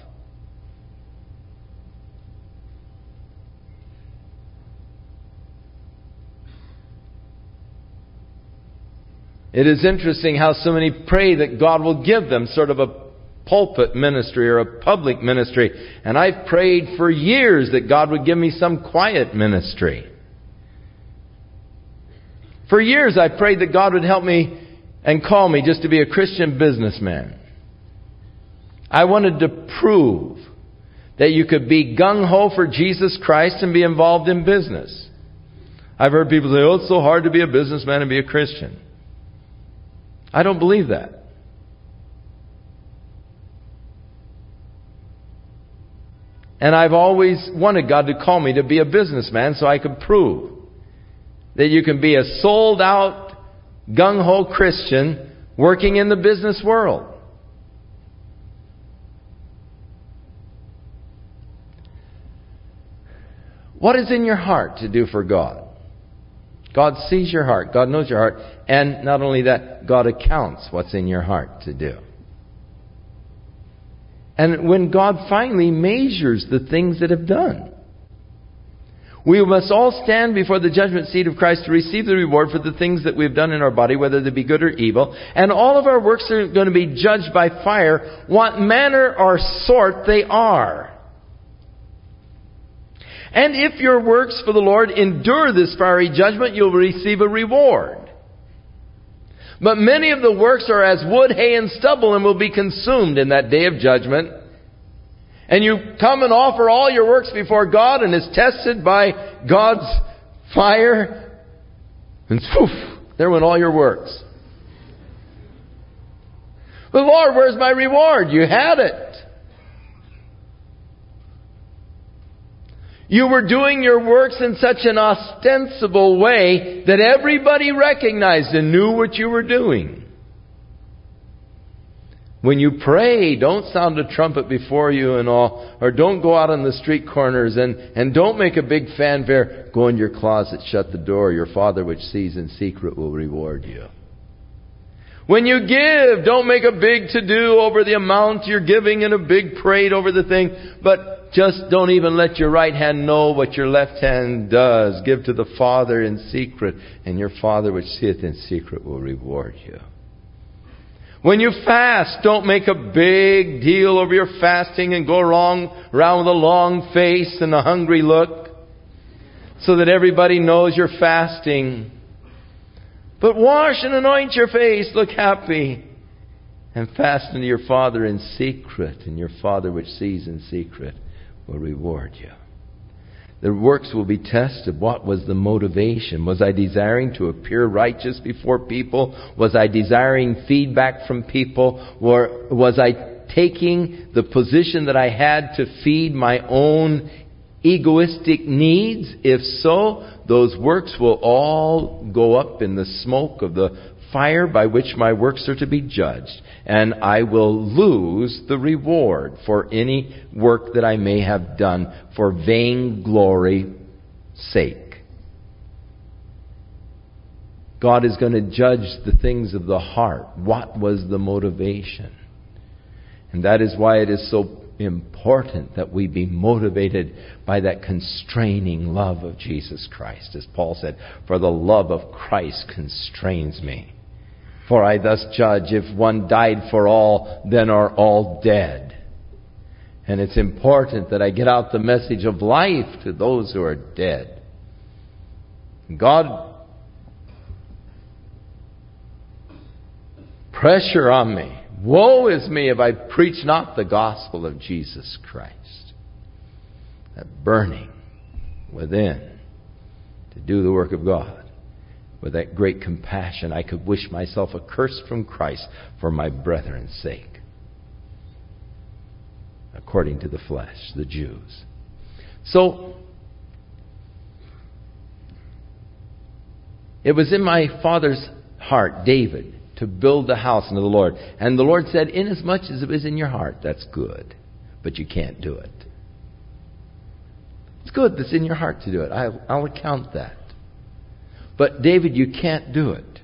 It is interesting how so many pray that God will give them sort of a pulpit ministry or a public ministry. And I've prayed for years that God would give me some quiet ministry. For years I prayed that God would help me and call me just to be a Christian businessman. I wanted to prove that you could be gung-ho for Jesus Christ and be involved in business. I've heard people say, oh, it's so hard to be a businessman and be a Christian. I don't believe that. And I've always wanted God to call me to be a businessman so I could prove that you can be a sold-out, gung-ho Christian working in the business world. What is in your heart to do for God? God sees your heart. God knows your heart. And not only that, God accounts what's in your heart to do. And when God finally measures the things that have done, we must all stand before the judgment seat of Christ to receive the reward for the things that we've done in our body, whether they be good or evil. And all of our works are going to be judged by fire, what manner or sort they are. And if your works for the Lord endure this fiery judgment, you'll receive a reward. But many of the works are as wood, hay, and stubble and will be consumed in that day of judgment. And you come and offer all your works before God and is tested by God's fire. And poof, there went all your works. But Lord, where's my reward? You had it. You were doing your works in such an ostensible way that everybody recognized and knew what you were doing. When you pray, don't sound a trumpet before you and all, or don't go out on the street corners and don't make a big fanfare. Go in your closet, shut the door. Your Father which sees in secret will reward you. When you give, don't make a big to-do over the amount you're giving and a big parade over the thing. But just don't even let your right hand know what your left hand does. Give to the Father in secret, and your Father which seeth in secret will reward you. When you fast, don't make a big deal over your fasting and go around with a long face and a hungry look so that everybody knows you're fasting. But wash and anoint your face, look happy, and fast unto your Father in secret, and your Father which sees in secret will reward you. The works will be tested. What was the motivation? Was I desiring to appear righteous before people? Was I desiring feedback from people? Or was I taking the position that I had to feed my own egoistic needs? If so, those works will all go up in the smoke of the fire by which my works are to be judged. And I will lose the reward for any work that I may have done for vainglory's sake. God is going to judge the things of the heart. What was the motivation? And that is why it is so important that we be motivated by that constraining love of Jesus Christ. As Paul said, for the love of Christ constrains me. For I thus judge, if one died for all, then are all dead. And it's important that I get out the message of life to those who are dead. God, pressure on me. Woe is me if I preach not the gospel of Jesus Christ. That burning within to do the work of God. With that great compassion, I could wish myself accursed from Christ for my brethren's sake. According to the flesh, the Jews. So, it was in my father's heart, David, to build the house unto the Lord. And the Lord said, inasmuch as it is in your heart, that's good. But you can't do it. It's good that's in your heart to do it. I'll account that. But David, you can't do it.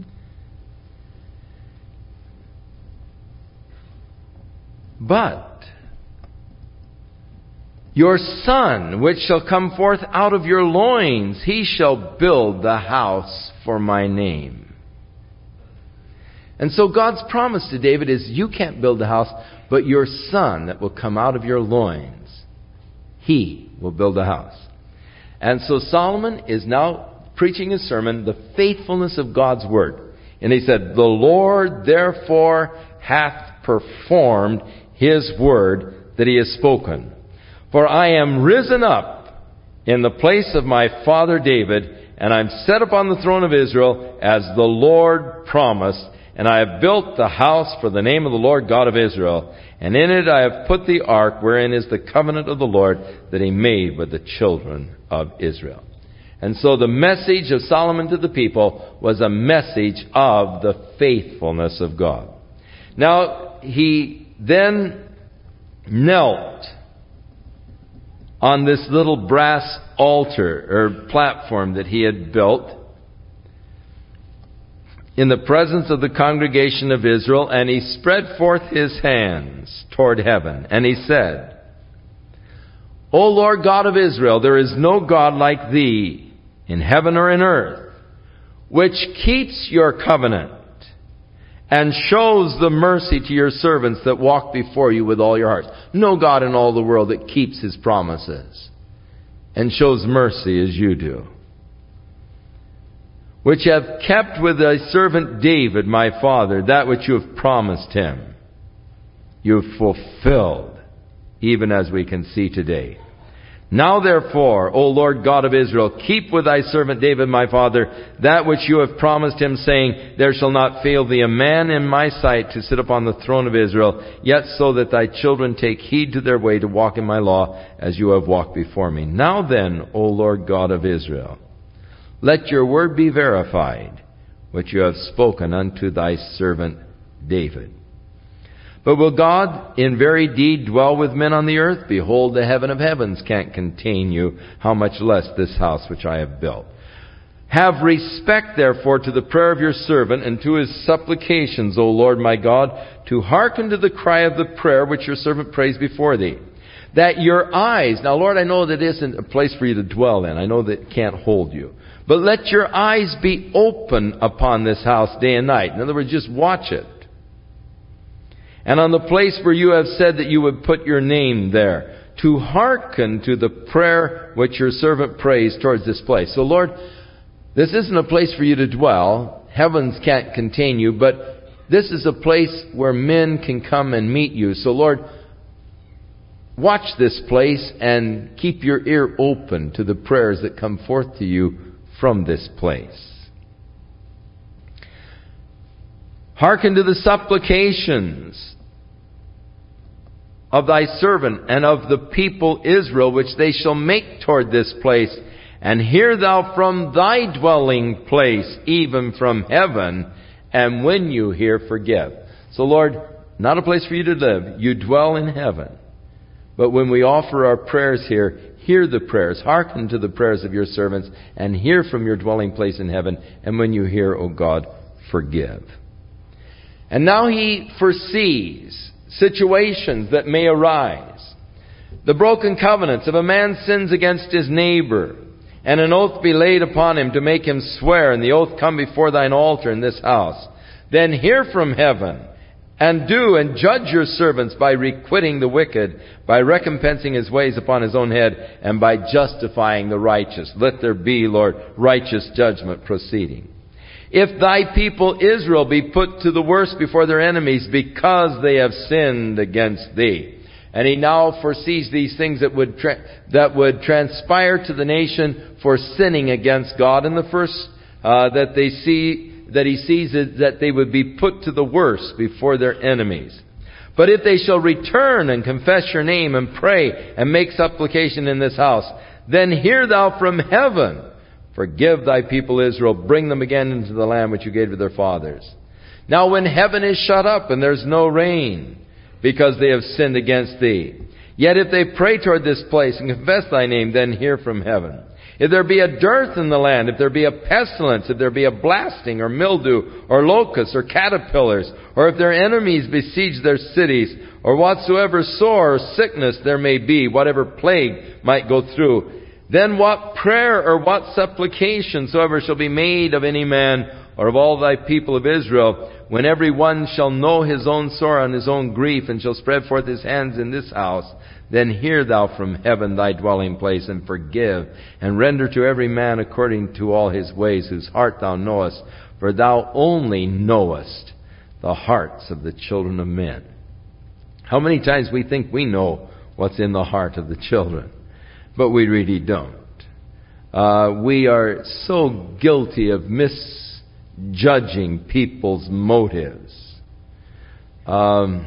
But your son, which shall come forth out of your loins, he shall build the house for my name. And so God's promise to David is, you can't build the house, but your son that will come out of your loins, he will build the house. And so Solomon is now preaching his sermon, the faithfulness of God's word. And he said, the Lord therefore hath performed his word that he has spoken. For I am risen up in the place of my father David, and I'm set upon the throne of Israel, as the Lord promised. And I have built the house for the name of the Lord God of Israel. And in it I have put the ark, wherein is the covenant of the Lord that he made with the children of Israel. And so the message of Solomon to the people was a message of the faithfulness of God. Now, he then knelt on this little brass altar or platform that he had built in the presence of the congregation of Israel, and he spread forth his hands toward heaven, and he said, O Lord God of Israel, there is no God like thee in heaven or in earth, which keeps your covenant and shows the mercy to your servants that walk before you with all your hearts. No God in all the world that keeps his promises and shows mercy as you do. Which have kept with thy servant David, my father, that which you have promised him. You have fulfilled, even as we can see today. Now therefore, O Lord God of Israel, keep with thy servant David my father that which you have promised him, saying, there shall not fail thee a man in my sight to sit upon the throne of Israel, yet so that thy children take heed to their way to walk in my law, as you have walked before me. Now then, O Lord God of Israel, let your word be verified, which you have spoken unto thy servant David. But will God in very deed dwell with men on the earth? Behold, the heaven of heavens can't contain you, how much less this house which I have built. Have respect, therefore, to the prayer of your servant and to his supplications, O Lord my God, to hearken to the cry of the prayer which your servant prays before thee. That your eyes, now Lord, I know that isn't a place for you to dwell in. I know that it can't hold you. But let your eyes be open upon this house day and night. In other words, just watch it. And on the place where you have said that you would put your name there, to hearken to the prayer which your servant prays towards this place. So Lord, this isn't a place for you to dwell. Heavens can't contain you, but this is a place where men can come and meet you. So Lord, watch this place and keep your ear open to the prayers that come forth to you from this place. Hearken to the supplications of thy servant and of the people Israel, which they shall make toward this place. And hear thou from thy dwelling place, even from heaven, and when you hear, forgive. So Lord, not a place for you to live. You dwell in heaven. But when we offer our prayers here, hear the prayers, hearken to the prayers of your servants, and hear from your dwelling place in heaven. And when you hear, O God, forgive. And now he foresees situations that may arise. The broken covenants. If a man sins against his neighbor, and an oath be laid upon him to make him swear, and the oath come before thine altar in this house, then hear from heaven, and do and judge your servants by requiting the wicked, by recompensing his ways upon his own head, and by justifying the righteous. Let there be, Lord, righteous judgment proceeding. If thy people Israel be put to the worst before their enemies, because they have sinned against thee. And he now foresees these things that would transpire to the nation for sinning against God. And the first that he sees is that they would be put to the worst before their enemies. But if they shall return and confess your name and pray and make supplication in this house, then hear thou from heaven. Forgive thy people Israel. Bring them again into the land which you gave to their fathers. Now when heaven is shut up and there's no rain, because they have sinned against thee. Yet if they pray toward this place and confess thy name, then hear from heaven. If there be a dearth in the land, if there be a pestilence, if there be a blasting or mildew or locusts or caterpillars, or if their enemies besiege their cities, or whatsoever sore or sickness there may be, whatever plague might go through, then what prayer or what supplication soever shall be made of any man or of all thy people of Israel, when every one shall know his own sorrow and his own grief, and shall spread forth his hands in this house, then hear thou from heaven thy dwelling place, and forgive, and render to every man according to all his ways, whose heart thou knowest, for thou only knowest the hearts of the children of men. How many times we think we know what's in the heart of the children, but we really don't. We are so guilty of misjudging people's motives. Some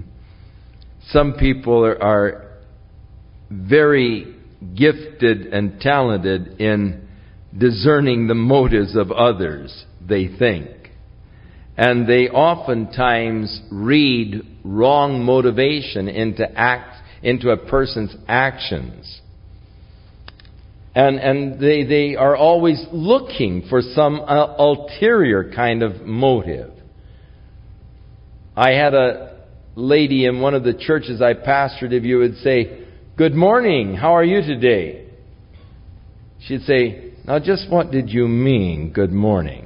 people are very gifted and talented in discerning the motives of others, they think. And they oftentimes read wrong motivation into a person's actions. And they are always looking for some ulterior kind of motive. I had a lady in one of the churches I pastored, if you would say, "Good morning, how are you today?" She'd say, "Now just what did you mean, good morning?"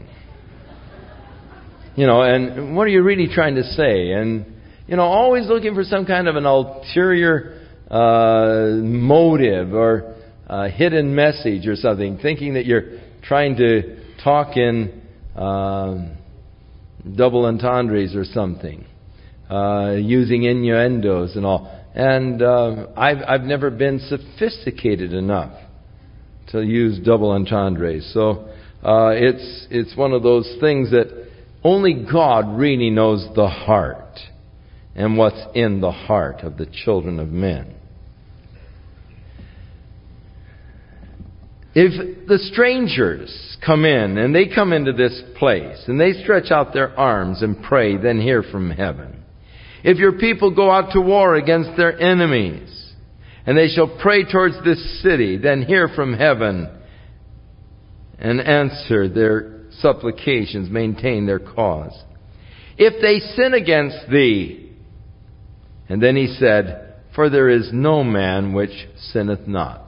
And what are you really trying to say? And, always looking for some kind of an ulterior motive or hidden message or something, thinking that you're trying to talk in double entendres or something, using innuendos and all. And I've never been sophisticated enough to use double entendres. So it's one of those things that only God really knows the heart and what's in the heart of the children of men. If the strangers come in, and they come into this place, and they stretch out their arms and pray, then hear from heaven. If your people go out to war against their enemies, and they shall pray towards this city, then hear from heaven, and answer their supplications, maintain their cause. If they sin against thee. And then he said, for there is no man which sinneth not.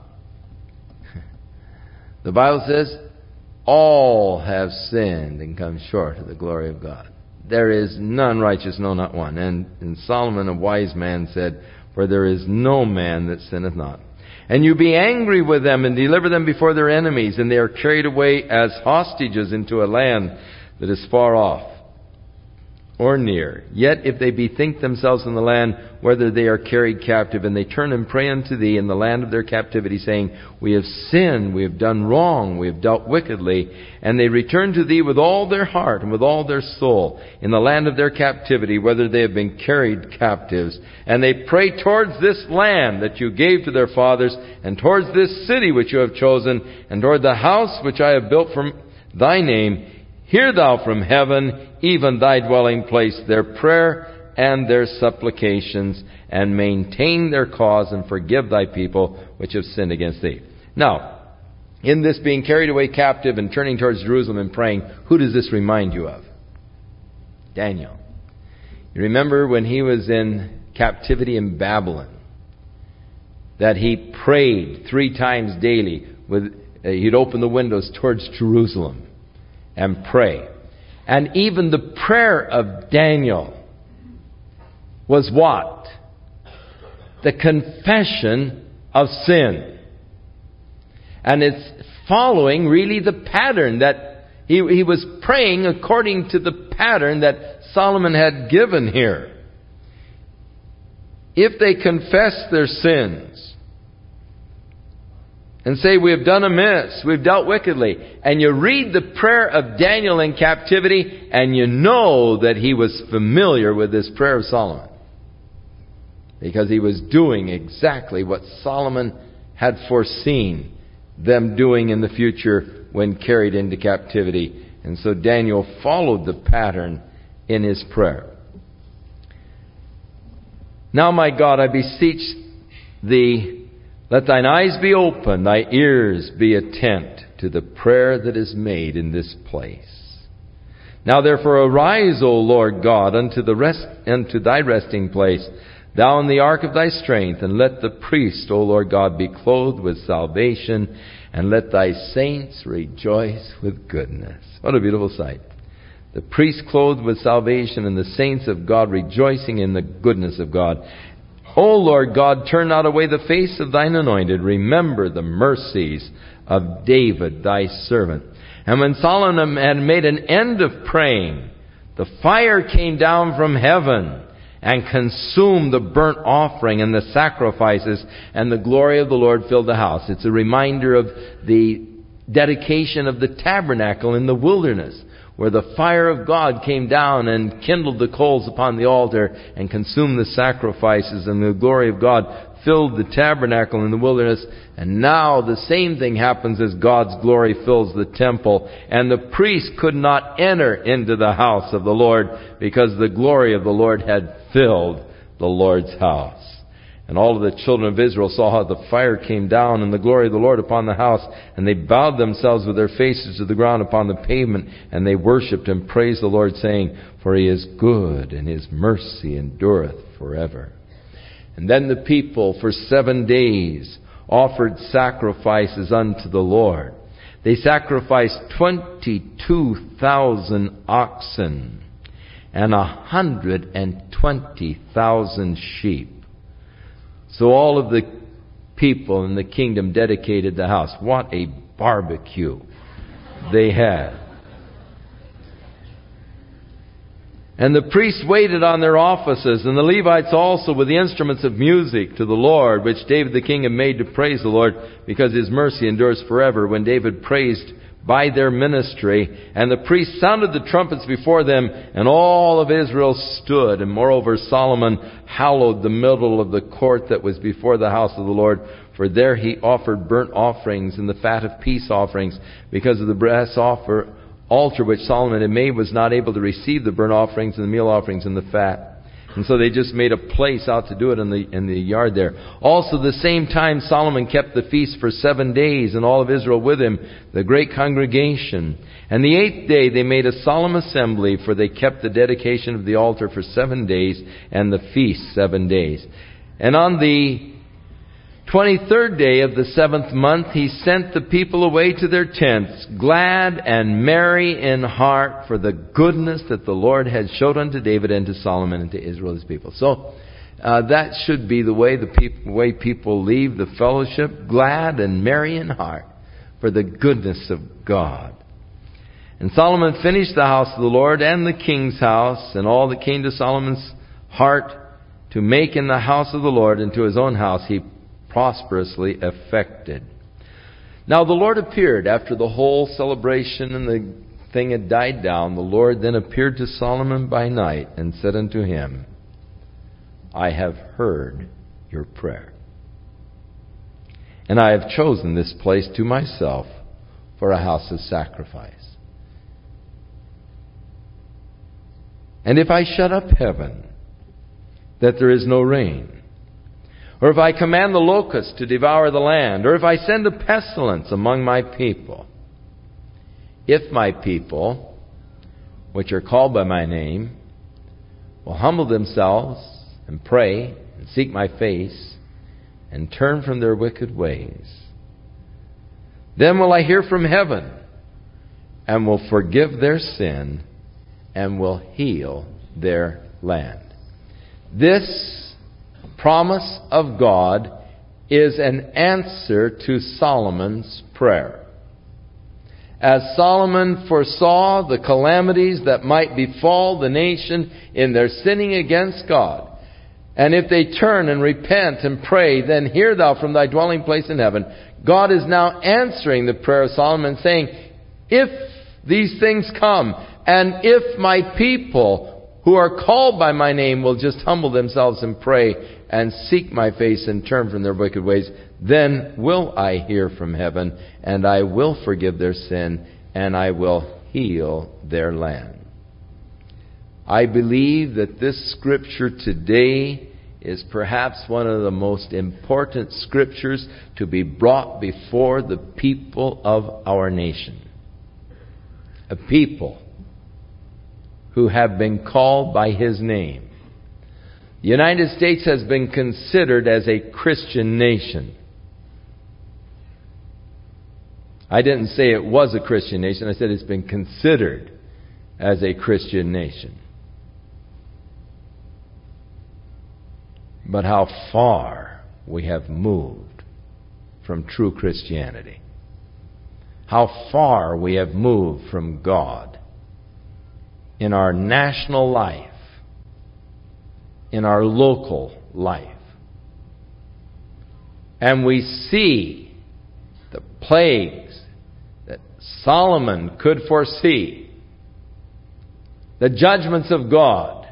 The Bible says, all have sinned and come short of the glory of God. There is none righteous, no, not one. And Solomon, a wise man, said, for there is no man that sinneth not. And you be angry with them and deliver them before their enemies, and they are carried away as hostages into a land that is far off or near. Yet if they bethink themselves in the land whether they are carried captive, and they turn and pray unto thee in the land of their captivity, saying, we have sinned, we have done wrong, we have dealt wickedly, and they return to thee with all their heart and with all their soul in the land of their captivity, whether they have been carried captives, and they pray towards this land that you gave to their fathers, and towards this city which you have chosen, and toward the house which I have built for thy name, hear thou from heaven, even thy dwelling place, their prayer and their supplications, and maintain their cause, and forgive thy people which have sinned against thee. Now, in this being carried away captive and turning towards Jerusalem and praying, who does this remind you of? Daniel. You remember when he was in captivity in Babylon, that he prayed 3 times daily. He'd open the windows towards Jerusalem and pray. And even the prayer of Daniel was what? The confession of sin. And it's following really the pattern that he was praying according to the pattern that Solomon had given here. If they confess their sins and say, we have done amiss, we've dealt wickedly, and you read the prayer of Daniel in captivity, and you know that he was familiar with this prayer of Solomon, because he was doing exactly what Solomon had foreseen them doing in the future when carried into captivity. And so Daniel followed the pattern in his prayer. Now, my God, I beseech thee, let thine eyes be open, thy ears be attent to the prayer that is made in this place. Now therefore arise, O Lord God, unto thy resting place, thou in the ark of thy strength, and let the priest, O Lord God, be clothed with salvation, and let thy saints rejoice with goodness. What a beautiful sight. The priest clothed with salvation, and the saints of God rejoicing in the goodness of God. O Lord God, turn not away the face of thine anointed. Remember the mercies of David thy servant. And when Solomon had made an end of praying, the fire came down from heaven and consumed the burnt offering and the sacrifices, and the glory of the Lord filled the house. It's a reminder of the dedication of the tabernacle in the wilderness, where the fire of God came down and kindled the coals upon the altar and consumed the sacrifices, and the glory of God filled the tabernacle in the wilderness. And now the same thing happens as God's glory fills the temple. And the priest could not enter into the house of the Lord because the glory of the Lord had filled the Lord's house. And all of the children of Israel saw how the fire came down and the glory of the Lord upon the house. And they bowed themselves with their faces to the ground upon the pavement. And they worshipped and praised the Lord, saying, for he is good, and his mercy endureth forever. And then the people for 7 days offered sacrifices unto the Lord. They sacrificed 22,000 oxen and 120,000 sheep. So all of the people in the kingdom dedicated the house. What a barbecue they had. And the priests waited on their offices, and the Levites also with the instruments of music to the Lord, which David the king had made to praise the Lord, because his mercy endures forever, when David praised by their ministry. And the priests sounded the trumpets before them, and all of Israel stood. And moreover, Solomon hallowed the middle of the court that was before the house of the Lord, for there he offered burnt offerings and the fat of peace offerings, because of the brass altar which Solomon had made was not able to receive the burnt offerings and the meal offerings and the fat. And so they just made a place out to do it in the yard there. Also, the same time Solomon kept the feast for 7 days, and all of Israel with him, the great congregation. And the 8th day they made a solemn assembly, for they kept the dedication of the altar for 7 days, and the feast 7 days. And on the 23rd day of the 7th month, he sent the people away to their tents, glad and merry in heart for the goodness that the Lord had showed unto David and to Solomon and to Israel his people. So that should be the way way people leave the fellowship, glad and merry in heart for the goodness of God. And Solomon finished the house of the Lord and the king's house, and all that came to Solomon's heart to make in the house of the Lord and to his own house he prosperously effected. Now the Lord appeared after the whole celebration and the thing had died down. The Lord then appeared to Solomon by night and said unto him, I have heard your prayer, and I have chosen this place to myself for a house of sacrifice. And if I shut up heaven, that there is no rain, or if I command the locusts to devour the land, or if I send a pestilence among my people, if my people, which are called by my name, will humble themselves and pray and seek my face and turn from their wicked ways, then will I hear from heaven and will forgive their sin and will heal their land. This promise of God is an answer to Solomon's prayer. As Solomon foresaw the calamities that might befall the nation in their sinning against God, and if they turn and repent and pray, then hear thou from thy dwelling place in heaven. God is now answering the prayer of Solomon, saying, if these things come, and if my people who are called by my name will just humble themselves and pray and seek my face and turn from their wicked ways, then will I hear from heaven, and I will forgive their sin, and I will heal their land. I believe that this scripture today is perhaps one of the most important scriptures to be brought before the people of our nation. A people who have been called by His name. The United States has been considered as a Christian nation. I didn't say it was a Christian nation. I said it's been considered as a Christian nation. But how far we have moved from true Christianity. How far we have moved from God in our national life, in our local life. And we see the plagues that Solomon could foresee, the judgments of God.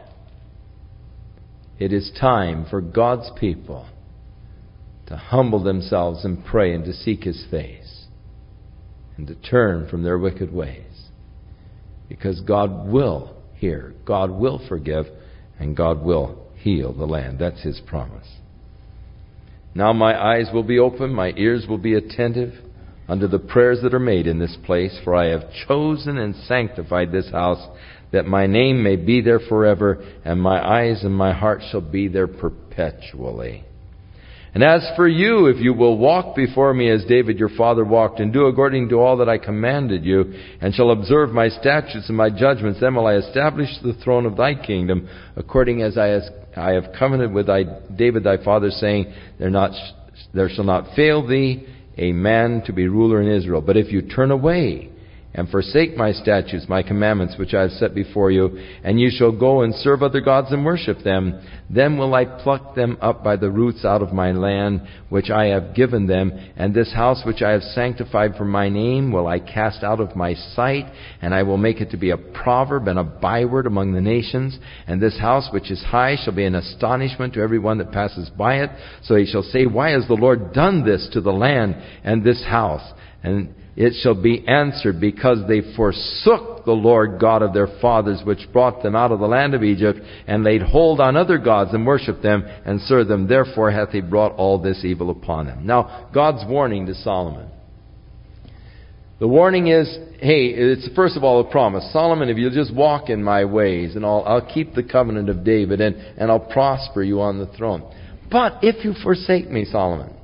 It is time for God's people to humble themselves and pray and to seek His face and to turn from their wicked ways. Because God will hear, God will forgive, and God will heal the land. That's His promise. Now my eyes will be open, my ears will be attentive unto the prayers that are made in this place, for I have chosen and sanctified this house, that my name may be there forever, and my eyes and my heart shall be there perpetually. And as for you, if you will walk before me as David your father walked, and do according to all that I commanded you, and shall observe my statutes and my judgments, then will I establish the throne of thy kingdom, according as I have covenanted with David thy father, saying, there shall not fail thee a man to be ruler in Israel. But if you turn away and forsake my statutes, my commandments, which I have set before you, and you shall go and serve other gods and worship them, then will I pluck them up by the roots out of my land, which I have given them, and this house which I have sanctified for my name will I cast out of my sight, and I will make it to be a proverb and a byword among the nations. And this house which is high shall be an astonishment to every one that passes by it. So he shall say, why has the Lord done this to the land and this house? And it shall be answered, because they forsook the Lord God of their fathers, which brought them out of the land of Egypt, and laid hold on other gods, and worshipped them, and served them. Therefore hath he brought all this evil upon them. Now, God's warning to Solomon. The warning is, hey, it's first of all a promise. Solomon, if you'll just walk in my ways, and I'll keep the covenant of David, and I'll prosper you on the throne. But if you forsake me, Solomon,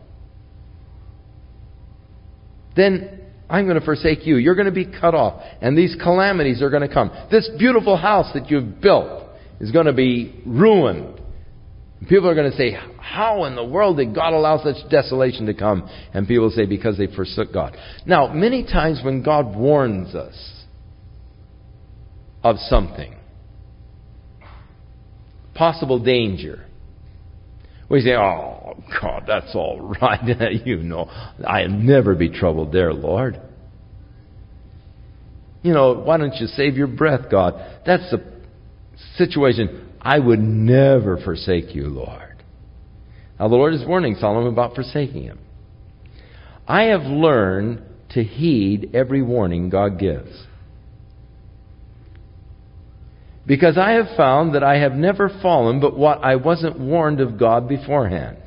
then I'm going to forsake you. You're going to be cut off. And these calamities are going to come. This beautiful house that you've built is going to be ruined. People are going to say, how in the world did God allow such desolation to come? And people say, because they forsook God. Now, many times when God warns us of something, possible danger, we say, oh, God, that's all right. You know, I'll never be troubled there, Lord. You know, why don't you save your breath, God? That's the situation. I would never forsake you, Lord. Now, the Lord is warning Solomon about forsaking him. I have learned to heed every warning God gives, because I have found that I have never fallen but what I wasn't warned of God beforehand.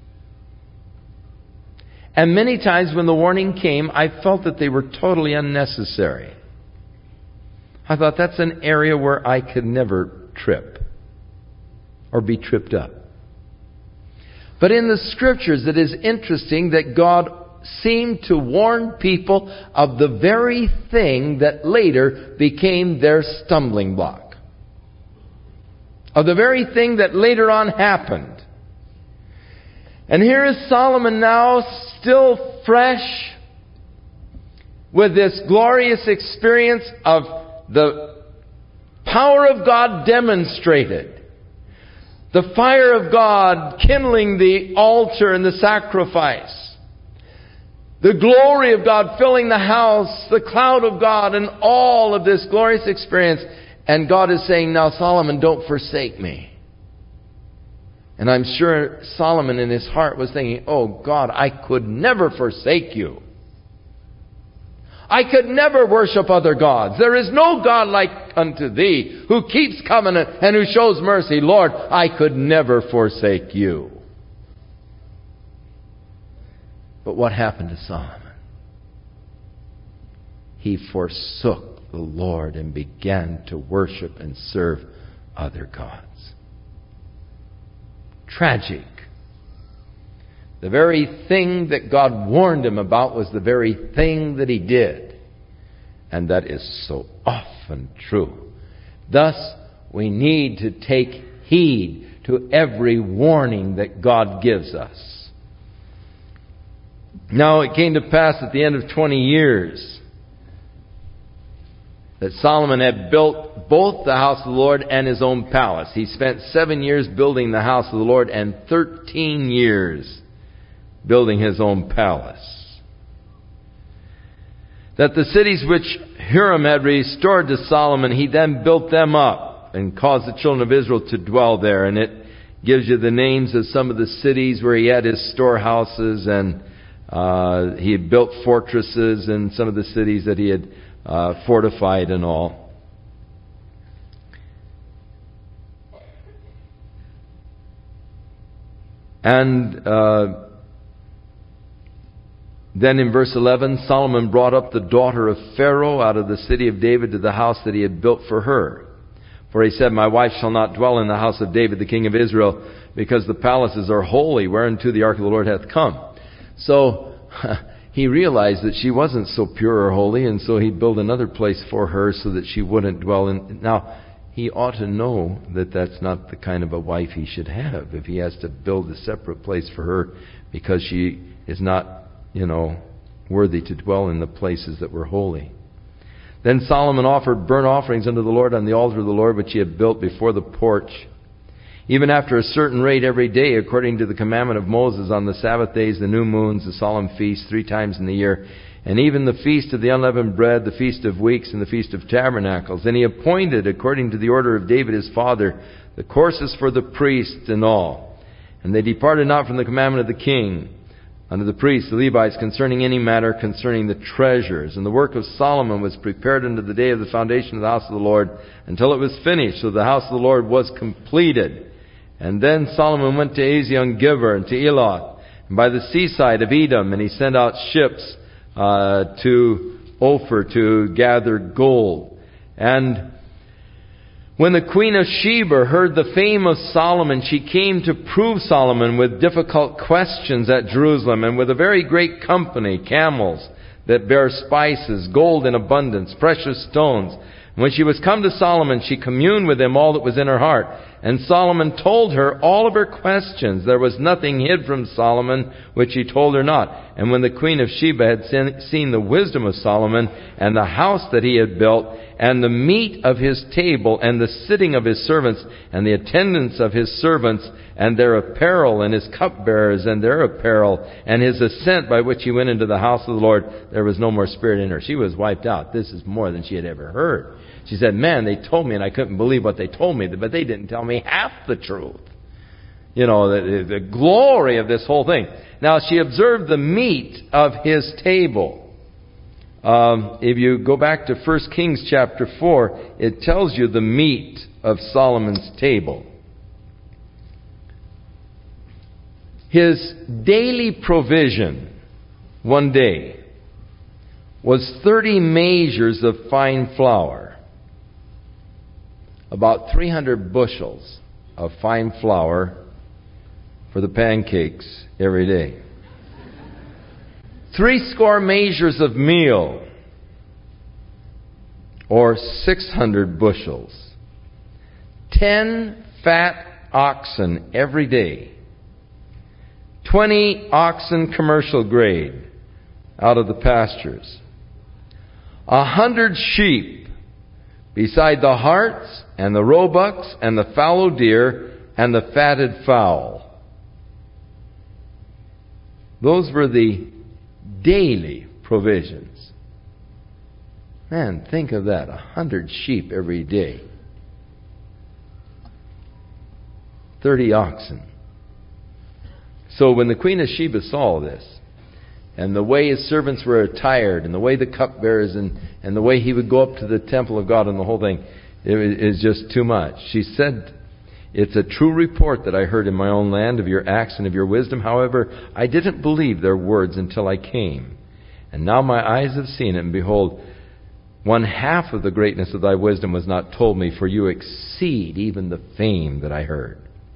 And many times when the warning came, I felt that they were totally unnecessary. I thought, that's an area where I could never trip or be tripped up. But in the Scriptures, it is interesting that God seemed to warn people of the very thing that later became their stumbling block. Of the very thing that later on happened. And here is Solomon now, still fresh, with this glorious experience of the power of God demonstrated. The fire of God kindling the altar and the sacrifice. The glory of God filling the house, the cloud of God, and all of this glorious experience. And God is saying, now Solomon, don't forsake me. And I'm sure Solomon in his heart was thinking, oh God, I could never forsake you. I could never worship other gods. There is no God like unto thee, who keeps covenant and who shows mercy. Lord, I could never forsake you. But what happened to Solomon? He forsook the Lord and began to worship and serve other gods. Tragic. The very thing that God warned him about was the very thing that he did. And that is so often true. Thus, we need to take heed to every warning that God gives us. Now, it came to pass at the end of 20 years that Solomon had built both the house of the Lord and his own palace. He spent 7 years building the house of the Lord and 13 years building his own palace. That the cities which Hiram had restored to Solomon, he then built them up and caused the children of Israel to dwell there. And it gives you the names of some of the cities where he had his storehouses, and he had built fortresses in some of the cities that he had fortified and all. And then in verse 11, Solomon brought up the daughter of Pharaoh out of the city of David to the house that he had built for her. For he said, my wife shall not dwell in the house of David, the king of Israel, because the palaces are holy, whereunto the ark of the Lord hath come. So he realized that she wasn't so pure or holy, and so he built another place for her so that she wouldn't dwell in. Now, he ought to know that that's not the kind of a wife he should have, if he has to build a separate place for her because she is not, worthy to dwell in the places that were holy. Then Solomon offered burnt offerings unto the Lord on the altar of the Lord, which he had built before the porch, even after a certain rate every day, according to the commandment of Moses, on the Sabbath days, the new moons, the solemn feasts, 3 times in the year, and even the feast of the unleavened bread, the feast of weeks, and the feast of tabernacles. And he appointed, according to the order of David his father, the courses for the priests and all. And they departed not from the commandment of the king, unto the priests, the Levites, concerning any matter concerning the treasures. And the work of Solomon was prepared unto the day of the foundation of the house of the Lord, until it was finished. So the house of the Lord was completed. And then Solomon went to Ezion-Geber and to Eloth, and by the seaside of Edom, and he sent out ships to Ophir to gather gold. And when the queen of Sheba heard the fame of Solomon, she came to prove Solomon with difficult questions at Jerusalem, and with a very great company, camels that bear spices, gold in abundance, precious stones. And when she was come to Solomon, she communed with him all that was in her heart. And Solomon told her all of her questions. There was nothing hid from Solomon which he told her not. And when the queen of Sheba had seen the wisdom of Solomon, and the house that he had built, and the meat of his table, and the sitting of his servants, and the attendance of his servants, and their apparel, and his cupbearers, and their apparel, and his ascent by which he went into the house of the Lord, there was no more spirit in her. She was wiped out. This is more than she had ever heard. She said, man, they told me, and I couldn't believe what they told me, but they didn't tell me half the truth. You know, the glory of this whole thing. Now, she observed the meat of his table. If you go back to 1 Kings chapter 4, it tells you the meat of Solomon's table. His daily provision one day was 30 measures of fine flour. About 300 bushels of fine flour for the pancakes every day. 60 measures of meal, or 600 bushels. 10 fat oxen every day. 20 oxen commercial grade out of the pastures. 100 sheep, beside the harts and the roebucks and the fallow deer and the fatted fowl. Those were the daily provisions. Man, think of that. 100 sheep every day. 30 oxen. So when the queen of Sheba saw this, and the way his servants were attired, and the way the cupbearers, and the way he would go up to the temple of God and the whole thing, it is just too much. She said, it's a true report that I heard in my own land of your acts and of your wisdom. However, I didn't believe their words until I came. And now my eyes have seen it, and behold, 1/2 of the greatness of thy wisdom was not told me, for you exceed even the fame that I heard.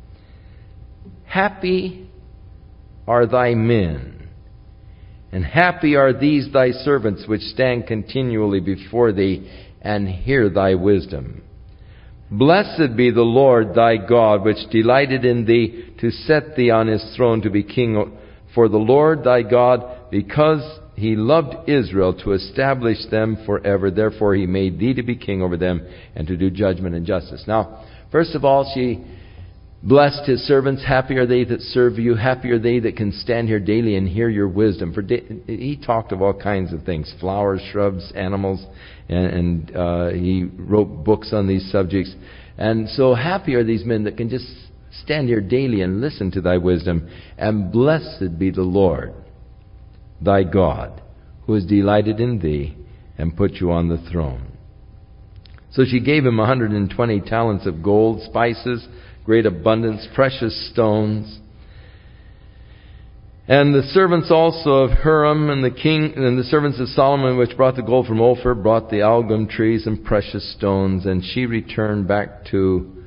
Happy are thy men, and happy are these thy servants which stand continually before thee and hear thy wisdom. Blessed be the Lord thy God, which delighted in thee to set thee on his throne to be king. For the Lord thy God, because he loved Israel, to establish them forever. Therefore he made thee to be king over them, and to do judgment and justice. Now, first of all, she blessed his servants. Happy are they that serve you. Happy are they that can stand here daily and hear your wisdom. For he talked of all kinds of things, flowers, shrubs, animals, and he wrote books on these subjects. And so happy are these men that can just stand here daily and listen to thy wisdom. And blessed be the Lord thy God, who has delighted in thee and put you on the throne. So she gave him 120 talents of gold, spices, great abundance, precious stones. And the servants also of Huram and the king and the servants of Solomon, which brought the gold from Ophir, brought the algum trees and precious stones. And she returned back to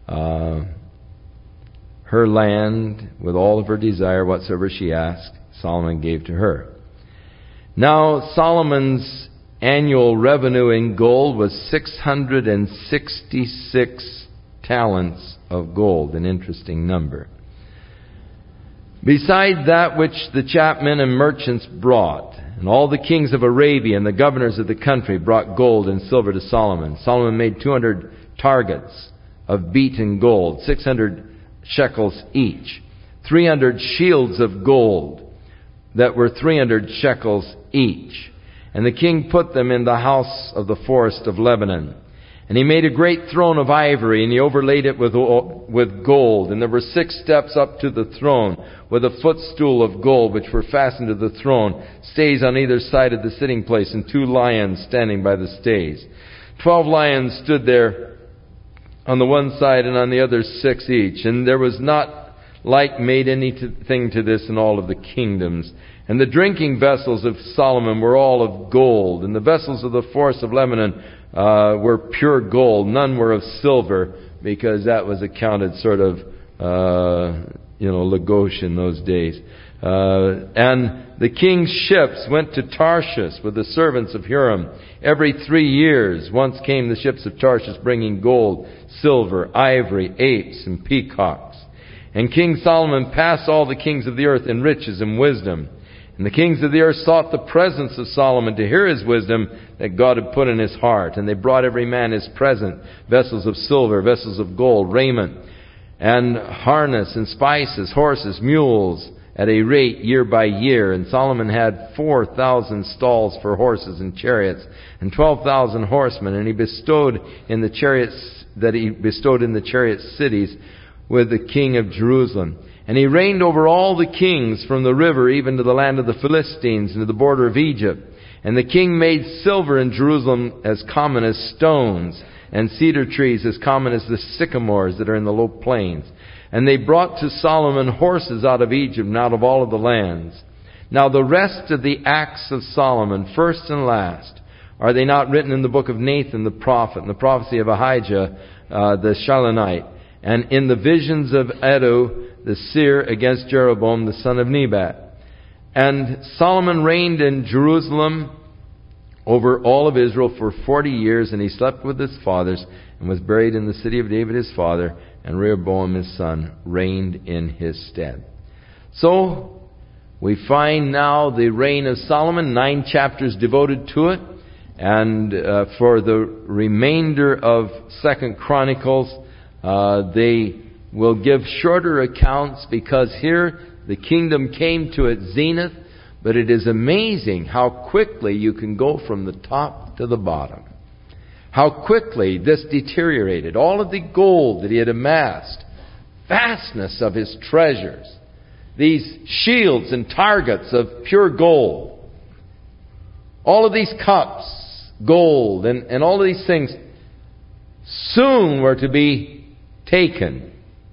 her land with all of her desire, whatsoever she asked, Solomon gave to her. Now Solomon's annual revenue in gold was 666 talents of gold, an interesting number. Beside that which the chapmen and merchants brought, and all the kings of Arabia and the governors of the country brought gold and silver to Solomon. Solomon made 200 targets of beaten gold, 600 shekels each. 300 shields of gold that were 300 shekels each. And the king put them in the house of the forest of Lebanon. And he made a great throne of ivory, and he overlaid it with gold. And there were 6 steps up to the throne, with a footstool of gold, which were fastened to the throne, stays on either side of the sitting place, and 2 lions standing by the stays. 12 lions stood there on the one side, and on the other 6 each. And there was not like made anything to this in all of the kingdoms. And the drinking vessels of Solomon were all of gold, and the vessels of the forest of Lebanon were pure gold. None were of silver, because that was accounted sort of, gauche in those days. And the king's ships went to Tarshish with the servants of Huram. Every 3 years, once came the ships of Tarshish bringing gold, silver, ivory, apes, and peacocks. And King Solomon passed all the kings of the earth in riches and wisdom. And the kings of the earth sought the presence of Solomon to hear his wisdom that God had put in his heart. And they brought every man his present, vessels of silver, vessels of gold, raiment, and harness, and spices, horses, mules, at a rate year by year. And Solomon had 4,000 stalls for horses and chariots, and 12,000 horsemen. And he bestowed in the chariot cities with the king of Jerusalem. And he reigned over all the kings from the river even to the land of the Philistines and to the border of Egypt. And the king made silver in Jerusalem as common as stones, and cedar trees as common as the sycamores that are in the low plains. And they brought to Solomon horses out of Egypt and out of all of the lands. Now the rest of the acts of Solomon, first and last, are they not written in the book of Nathan the prophet, and the prophecy of Ahijah the Shilonite, and in the visions of Edo the seer against Jeroboam the son of Nebat? And Solomon reigned in Jerusalem over all of Israel for 40 years, and he slept with his fathers and was buried in the city of David his father, and Rehoboam his son reigned in his stead. So we find now the reign of Solomon, 9 chapters devoted to it, and for the remainder of 2 Chronicles, they will give shorter accounts, because here the kingdom came to its zenith, but it is amazing how quickly you can go from the top to the bottom. How quickly this deteriorated. All of the gold that he had amassed, vastness of his treasures, these shields and targets of pure gold, all of these cups, gold, and all of these things soon were to be taken.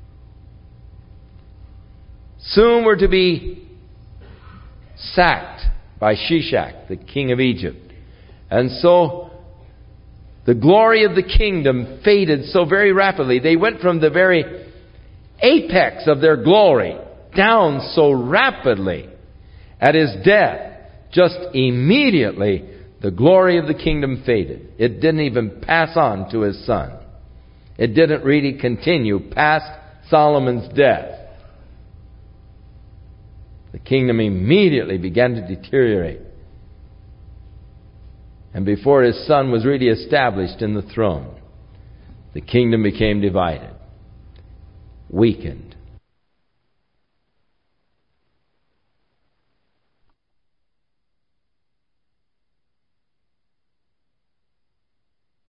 Soon were to be sacked by Shishak, the king of Egypt. And so the glory of the kingdom faded so very rapidly. They went from the very apex of their glory down so rapidly. At his death, just immediately, the glory of the kingdom faded. It didn't even pass on to his son. It didn't really continue past Solomon's death. The kingdom immediately began to deteriorate. And before his son was really established in the throne, the kingdom became divided, weakened.